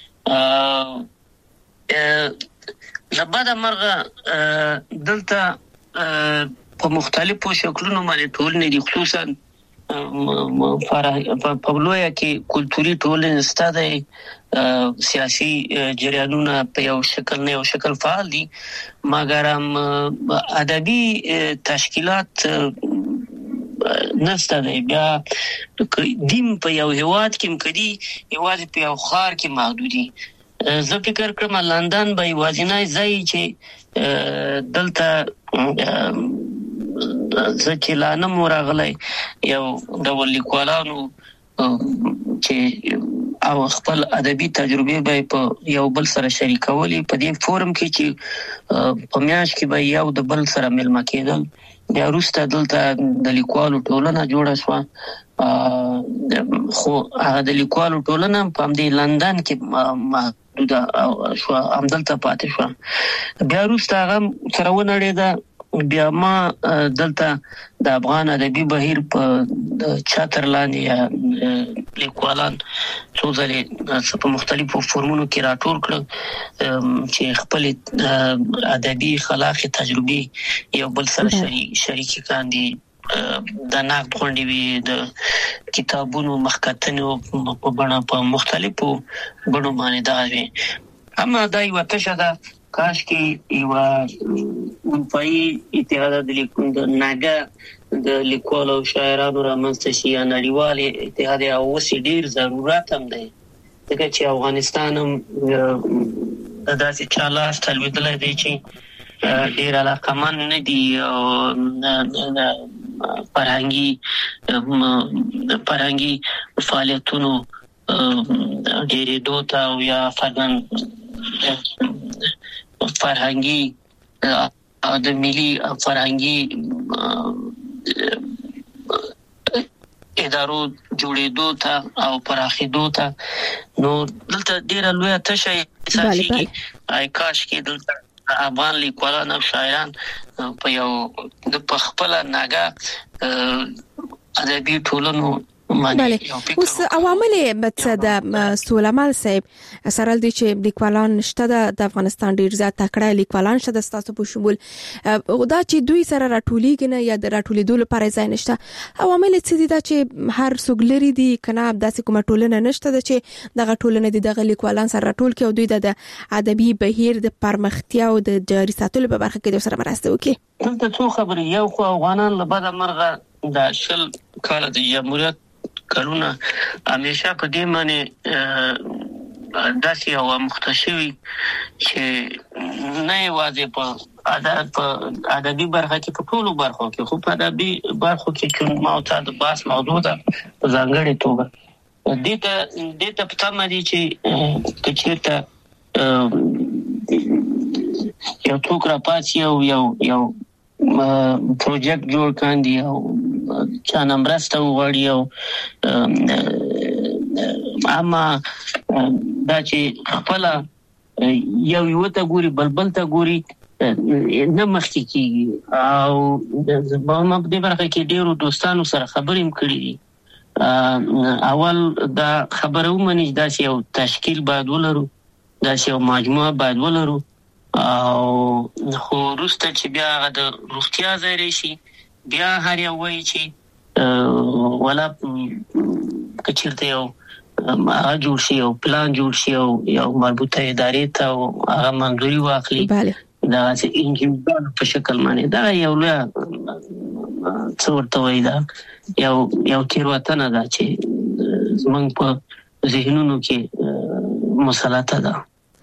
لبدا مرغه دلته په مختلفو شکلونو باندې ټولنې دي خصوصا په لویا کې کلتوري ټولنې ستاده سیاسي جریانونه په یو شکل نه یو شکل فعال دي مګر ادبي تشکیلات نسته بیا دیم په یو هواد کې مکدي هواد په یو خار کې محدودي زه فکر کوم لندن به وازنای ځای چې دلته ځکه لانه مورغلې یو ډول لیکوالانو چې او خپل ادبي تجربه به په یو بل سره شریکولې په دې فورم کې چې په میاش کې به یو د بل سره ملما کېدل بیا وروسته دلته د لیکوالو ټولنه جوړه شو خو هغه د لیکوالو ټولنه په دې لندن کې محدوده شو همدلته پاتې شو بیا وروسته هغه سره ونړېده بیا ما دلته د افغان ادبي بهیر په چاتر لاندې لیکوالان څو ځلې په مختلفو فورمونو کې راټول کړل چې خپل ادبي خلاقي تجربې یو بل سره شریکي کاندي د نقد غونډې وي د کتابونو مخکتنو په بڼه په مختلفو بڼو باندې دا وي اما دا یو تشه ده کاش کې یو اروپایي اتحاد د ناګه د لیکوالو او شاعرانو رامنځته شي یا نړیوال اتحاد او وسې ډیر ضرورت هم دی ځکه چې افغانستان هم داسې چالاس تلویدلای دی چې ډیر علاقمن نه دي او فرهنګي فعالیتونو ډېرې دوته او یا فرهنګي د ملي فرهنګي ادارو جوړېدو ته او پراخېدو ته نو دلته ډېر لوی تشه احساسي آی کاش کې دلته افغان لیکوالان او شاعران په یو د خپل ناګه ادبي ټولنو بله اوس عوامل بڅ د سولمال صاحب سره د چې لیکوالان شته د افغانستان ډیر زیات تکړه لیکوالان شته ستاسو په شمول دا چې دوی سره راټولېږي نه یا د راټولېدو لپاره ځای نشته عوامل څه دي دا چې هر څوک لري دي کنه داسې کومه ټولنه نشته چې دغه ټولنه دي دغه لیکوالان سره راټول کړي او دوی د ادبي بهیر د پرمختیا او د جاري ساتلو په برخه کې د سره مرسته وکړي دلته څو خبرې یو خو افغانان له بده مرغه د شل کال د جمهوریت کلونه همیشه په دې معنی داسې او مختشوي چې نه یوازې په ادبي برخه کې په ټولو برخو کې خو په ادبي برخو کې کوم موضوع د باس موضوع ده په ځانګړې توګه دې ته پته مې چې چیرته یو څوک راپاتې یو پروژیکټ جوړ کاندي او چا نمبرسته وغواړي او اما دا چې خپل یو ته ګوري بلبل ته ګوري نه مخکې کیږي او ما په دې برخه کې ډیرو دوستانو سره خبرې کړې دي اول دا خبره ومني دا چې یو تشکیل باید ولرو دا چې یو مجموعه باید ولرو او خو وروسته چې بیا د روغتیا ځای راشي بیا هر یو وایي چې ولا کچیرته یو جوړ شي او پلان جوړ شي او یو مربوطه ادارې ته هغه منځوري واخلي دا چې انجمن په شکل باندې دا یو لوی څورته وای دا یو تیروتنه ده چې زمونږ په ذهنونو کې مسلطه ده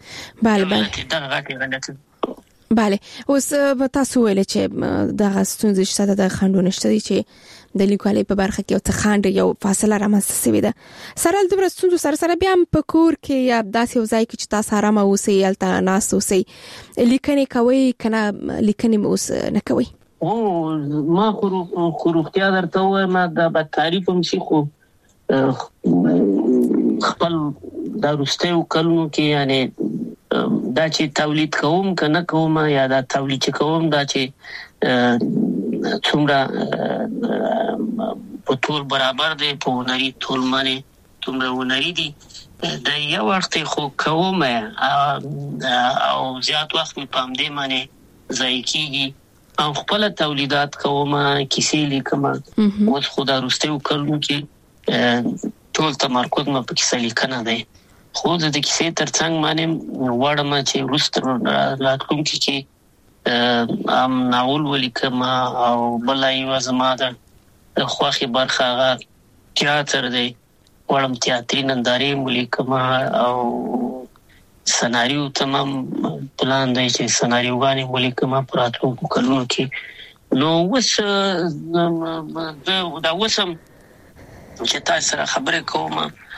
بله اوس تاسو ویل چې دغه ستونزې شته د خندونه شته چې د لیکوالۍ په برخه کې او څه خاند یو فاصله رامنځته شوې ده سره د ستونزو سره بیا په کور کې یا داسې یو ځای کې چې تاسو آرام اوسئ الته ناست اوسئ لیکنې کوي کنه لیکنې اوس نه کوي او ما خو روغتیا درته وایم دا به تعریف هم شي خو خپل د وروستیو کلونو کې یعنی دا چې تولید کوم کنه کوم یا دا تولید کوم دا چې څومره په ټول برابر دی په نری ټول باندې څومره ونری دي دا یو وخت خو کوم او زیات وخت په دې باندې ځای کیږي او خپل تولیدات کوم کیسې لیکم اوس خو دا وروستیو کلونو کې ټول تمرکز مې په کیسې لیکنه دی خو د کیسې ترڅنګ باندې وړم چې وروسته راتلونکي کې ناول ولیکم او بلای وزما د خوخي برخه هغه تیاتر دی وړم تیاتري نندارې ولیکم او سناریو تمام پلان دی چې سناریو غانې ولیکم په راتلونکو کلونو کې نو وس دا وسم چې تاسو سره خبرې کوم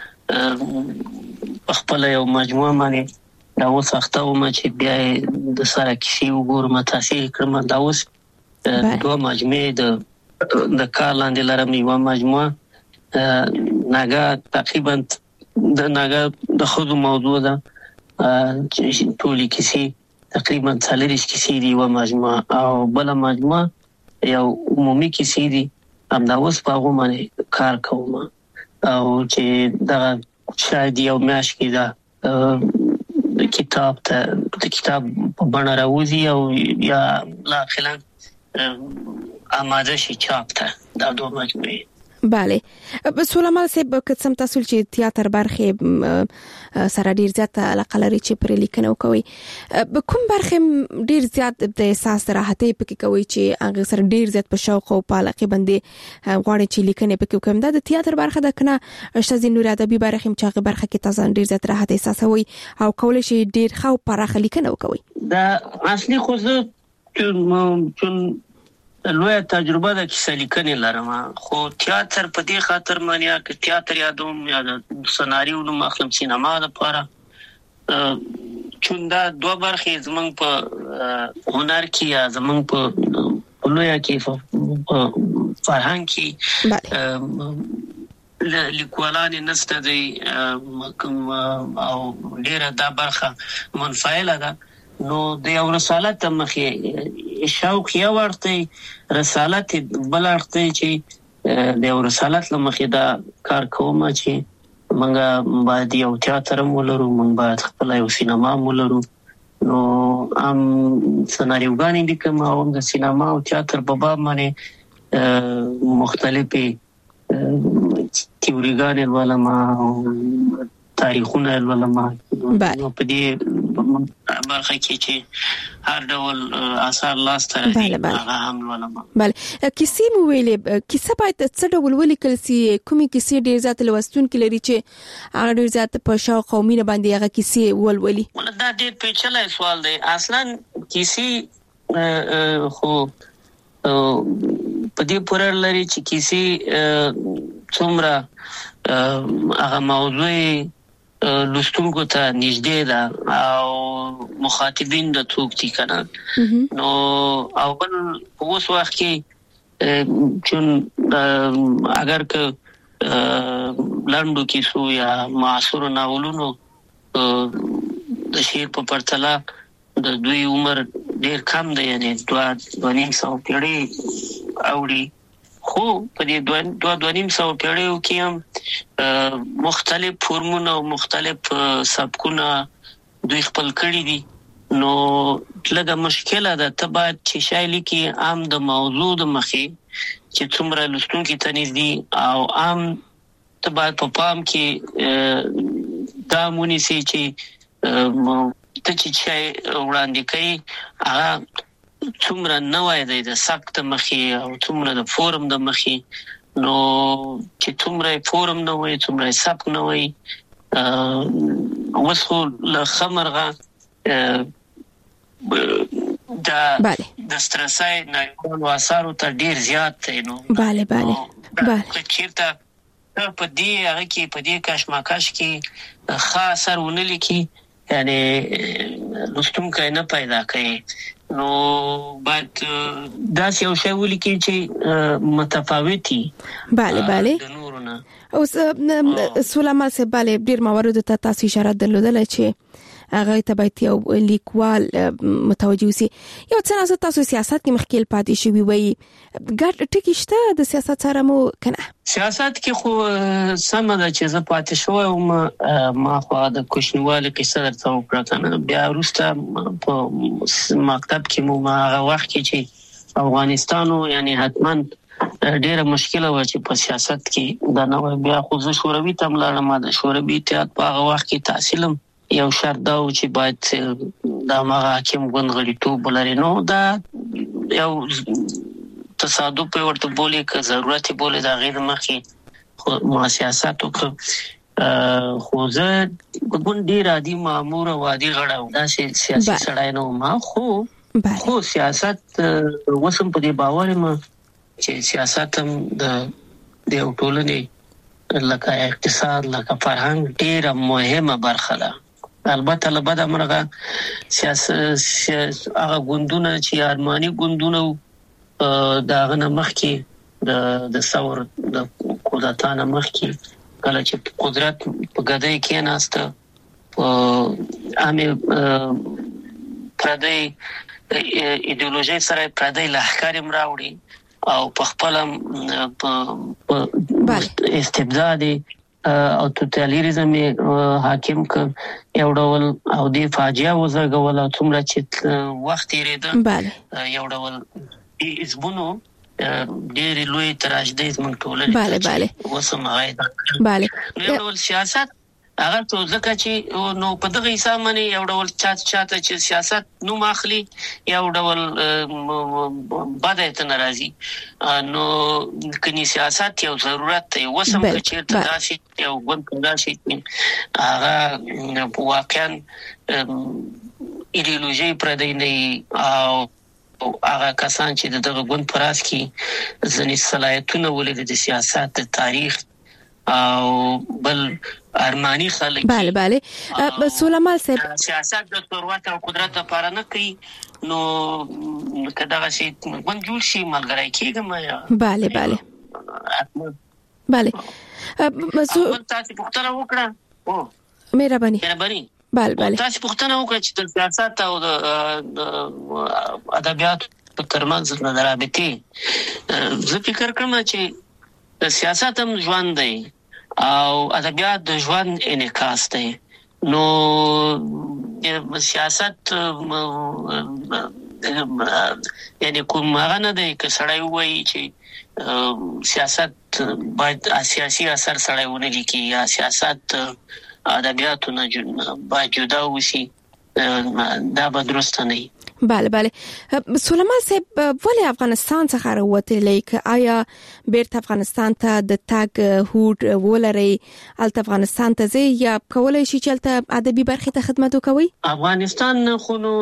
خپل یو مجموعه باندې دا اوس وخت او چې بیا د سره کیسې وګورم تاسو کړم دا اوس دوه مجموعه د کار لاندې لرم یو مجموعه ناګه تقریبا د ناګه د خود موضوع ده چې ټولې کیسې تقریبا 40 کیسې دي و مجموعه او بل مجموعه یو عمومي کیسې دي همدا اوس په هغه باندې کار کوم او چې دا شاید یو میاشت کې دا د کتاب په بڼه راوځي او یا لا خلان آماده شي چاپ ته دا دوه مجموعې. بله سولمان صاحب قسم تاسو چې تیاتر برخه سره ډیر زیات علاقه لري چې پر لیکنه کوي کوم برخه ډیر زیات د احساس راحتي پکې کوي چې هغه سره ډیر زیات په شوق او په علاقه باندې غواړي چې لیکنه پکې کوم د تیاتر برخه د کنه استاد نور ادبي برخه چې هغه برخه کې تاسو ډیر زیات راحت احساسوي او کولای شي ډیر خو پرخه لیکنه کوي. دا اصلي خو زه چون لوی تجربه د کیسه لیکنې لرم خو تیاتر په دې خاطر مانیا چې تیاتر یادوم یا د سناریو نو مخلم سینما لپاره چون دا دوه برخې زمونږ په هنر کې یا زمونږ په لوی کې فرهنګ کې لیکوالان نسته دی او ډیره دا برخه منفعله ده نو د یو رسالت مخې شوق یو ورته رسالت بل ورته چې د یو رسالت لمخې دا کار کوم چې منګه باید یو تیاتر مولرو من باید خپل یو سینما مولرو نو سناریوګانی د کوم او د سینما او تیاتر په باب باندې مختلفي تیوریګان ولما تاریخونه ولما نو په دې برخه کې چې هر ډول اثر لاس ته راځي هغه هم ولما بله کیسې مو ویلې کیسه باید څه ډول ولیکل سي کومې کیسې ډیر زیات لوستون کې لري چې هغه ډیر زیات په شوق او مینه باندې هغه کیسې ولولي. دا ډیر پیچلې سوال دی اصلا کیسې خو په دې پورې لري چې کیسې څومره هغه موضوع لستونکو ته نږدې ده او مخاطبین د څوک دي کنه نو او بل اوس وخت کې چون اگر که لاندو کیسو یا معاصر ناولونو د شعر په پرتله د دوی عمر ډیر کم دی یعنی 2.5 پیړۍ اوړي خو په دې 2.5 پیړیو کې هم مختلف فورمونه او مختلف سبکونه دوی خپل کړی دي نو لږه مشکله ده ته باید چې شای لیکي عام د موضوع د مخې چې څومره لستونکي ته نږدې او عام ته باید په پام کې دا مونږی چې ته چې شای وړاندې کوي هغه څومره نوای دی د سبک د مخې او څومره د فورم د مخې نو چې څومره فورم نه وي څومره سبک نه وي وسخو لخمرغه دا د سترسای نه واسارو ته ډیر زیات دی نو bale چیرته په دې هغه کې په دې کشمکش کې خاص ورونه لیکي یعنی لستونکو نه پیدا کوي نو باید دا یو شی ولیکي چې متفاوتي bale اوس سولمان صاحب bale ډیر موارد ته تاسو اشاره درلودل چې هغه ته باید یو لیکوال متوجه وي یو څنګه تاسو سیاست کې مخکې پاتې شوی وي ګټ ټکی شته د سیاست سره مو کنه سیاست کې خو سم ده چې زه پاتې شوی او ما خو د کوشنوالي قصه درته وکړه بیا وروسته په مکتب کې مو هغه وخت کې چې افغانستانو یعنی حتما ډیره مشکله و چې په سیاست کې دا نو بیا خو زه شوروي ته ملاړم د شوروي اتحاد په هغه وخت کې تحصیلم یو شرط دا و چې باید دا مغه حاکم غونغړیتوب ولري نو دا یو تصادف ورته بولی که ضرورت بولی دا غیر مخي خو سیاست او خو زه ګون ډیر عادي مامور او عادي غړاو دا سیاسي سړی نو ما خو سیاست وسم په دې باور ما چې سیاست هم د ټولنې لکه اقتصاد لکه فرهنګ ډیره مهمه برخه ده البته لبد امرغه سیاست هغه ګوندونه چې ارماني ګوندونه دا غنه مخکي د ثور د قدرتانه مخکي کله چې قدرت په ګدای کې نهسته په عامه پردی ایدئولوژي سره پردی لهکار مراوړي او په خپل استبدادي او توتالیریزم حاکم ک یو ډول او د فاجعه وزګول او څومره چې وخت یې ده یو ډول اسبونو ډېر لوی تراژدي زموږ ټولنې وسم غایدا یو ډول سیاست هغه څه ځکه چې نو په دغه حساب باندې یو ډول چاته چې سیاست نو ماخلي یو ډول بدایته ناراضي نو کني سیاست یو ضرورت دی وسم چې تداسي یو ګوند تداسي هغه واقعا ایدئولوژي پردې نه او هغه کسان چې دغه ګوند پراس کې ځنې صلاحیتونه ولې د سیاست د تاریخ او بل ارمانی خلک بله سولمال صاحب سیاست د ثروت او قدرت لپاره نه کوي نو کداغه شي منجول شي ملګری کېږم بله تاسو پوښتنه وکړه مهرباني بله تاسو پوښتنه وکړه چې د سیاست او د ادبیات په ترمنځ د رابطې زه فکر کوم چې د سیاست هم ژوند دی او ادبیات د ژوند انعکاس دی نو سیاست یعنی کوم هغه نه دی که سړی وایي چې سیاست باید سیاسي اثر سړی ونه لیکي یا سیاست ادبیاتو نه باید جدا وشي دا به درسته نه وي بله سولمان صاحب ولې افغانستان څخه راوتلی ک آیا بیرته افغانستان ته د تاګ هوډ ولري الته افغانستان ته زی یا کولای شي چې الته ادبي برخه ته خدمت وکوي افغانستان خو نو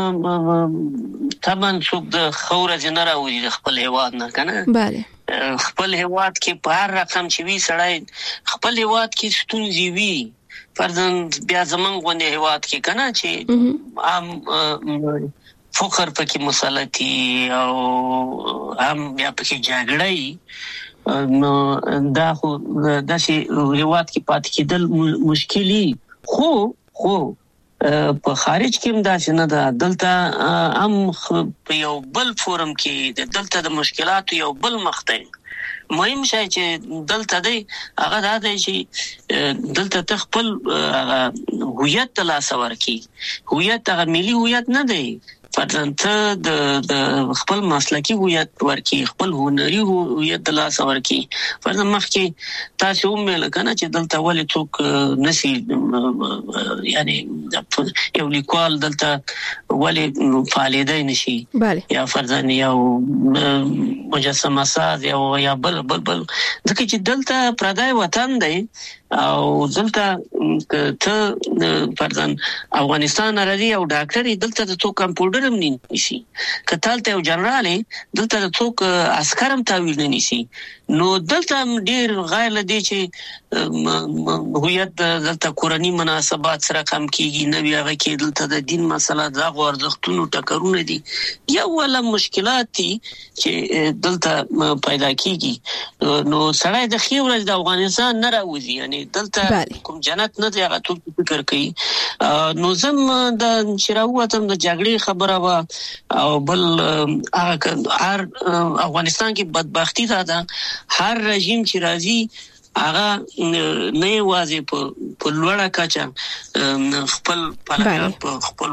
طبعا څوک د خوره جنرا وي خپل هیواد نه کنه بله خپل هیواد کې په هر رقم چې وی سړی خپل هیواد کې ستونزې وی فرضاً بیا زمونږ غونډه هیواد کې کنه چې عام فقر پکې مسلطي او هم بیا پکې جګړه نو دا خو د شي هیواد کې پات کېدل مشکلي خو په خارج کې هم دا څنګه ده دلته هم په یو بل فورم کې دلته د مشکلاتو یو بل مخته مهم شي چې دلته دی هغه دا دی چې دلته تخپل هویت تلاش ورکي هویت هغه ملي هویت نه دی فرضاً د خپل مسلکی هویت ورکی خپل هنري هویت تلاش ورکی فرضاً مخکې تاسو هم لکنه چې دلته ولې څوک نسی یعنی یو لیکوال دلته ولې فعالیت نشي یا فرضاً یو مجسمه ساز یا بل ځکه چې دلته پردای وطن دی او دلته ته فرضاً افغانستان راځي او ډاکټر دلته د څوک کمپیوټر هم نه نشي کتالته یو جنرال دلته د څوک عسكر هم تاویل نه نشي نو دلته ډیر غیر لدی چې هویت دلته قرآني مناسبات سره کم کیږي نوی هغه کې دلته د دین مسله د ارزښتونو ټکرونه دي یو ولا مشکلات دي چې دلته پیدا کیږي نو سړی د خیورز د افغانستان نه راوځي یعنی دلته کوم جنت نه دی هغه ټول فکر کوي نو زم د شراوتم د جګړې خبره وا او بل هر افغانستان کې بدبختی ده هر رژیم چې راځي هغه نه واځي په لوړه کچه خپل خپل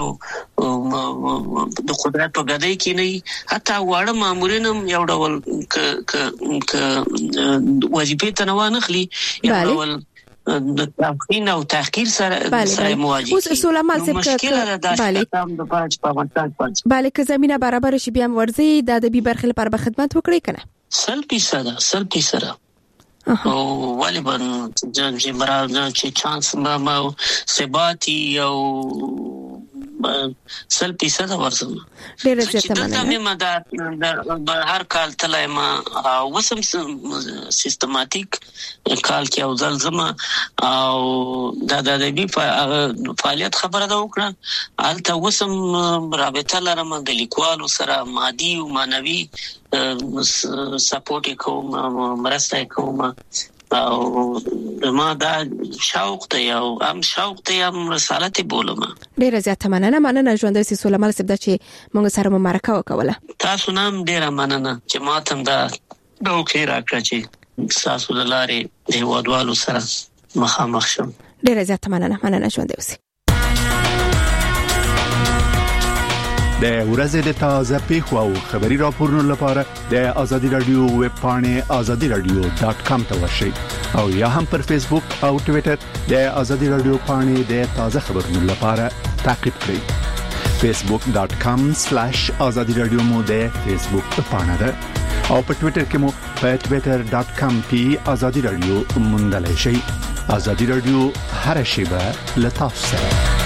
د قدرت په غدای کې نه حتی واړه مامورینم یو ډول ک وظیفه تنوع نخلي یو ډول د تفخیم او تحقیر سره مواجه اوس سولمان صاحب بله که زمينه برابر شي بیا ورزي د ادبي برخه لپاره به خدمت وکړي کنه 100% او ولی بن چې مراد چې چانس ما ثباتي او 100% ورزم ډېر زیاته مننه د هر کال تلای ما وسم سیستماتیک کال کې او ځلزمه او د ادبي فعالیت خبره دا وکړه البته وسم رابطه لرم د لیکوالو سره مادي او معنوي سپورټ کوم مرسته کوم او ما دا شوق ته او ام شوق ته ام رسالت بولم. ډیره زیاته مننه ژوند سي سولمال سبد چې موږ سره مبارکه وکوله. تاسو نام ډیره مننه چې ما تم دا دوکې راکړه چې تاسو د لارې د هیوادوالو سره مخامخ شم. ډیره زیاته مننه ژوند سي. د ورځې د تازه پیښو او خبري راپورونو لپاره د ازادي رادیو ویب پاڼه azadiradio.com ته ورشئ او یا هم پر فیسبوک او ټوئیټر د ازادي رادیو پاڼه د تازه خبرونو لپاره تعقیب کړئ. facebook.com/azadiradio مو د فیسبوک پاڼه ده او په ټوئیټر کې مو په twitter.com/azadiradio موندلای شئ. ازادي رادیو هر شیبه له تاسو سره.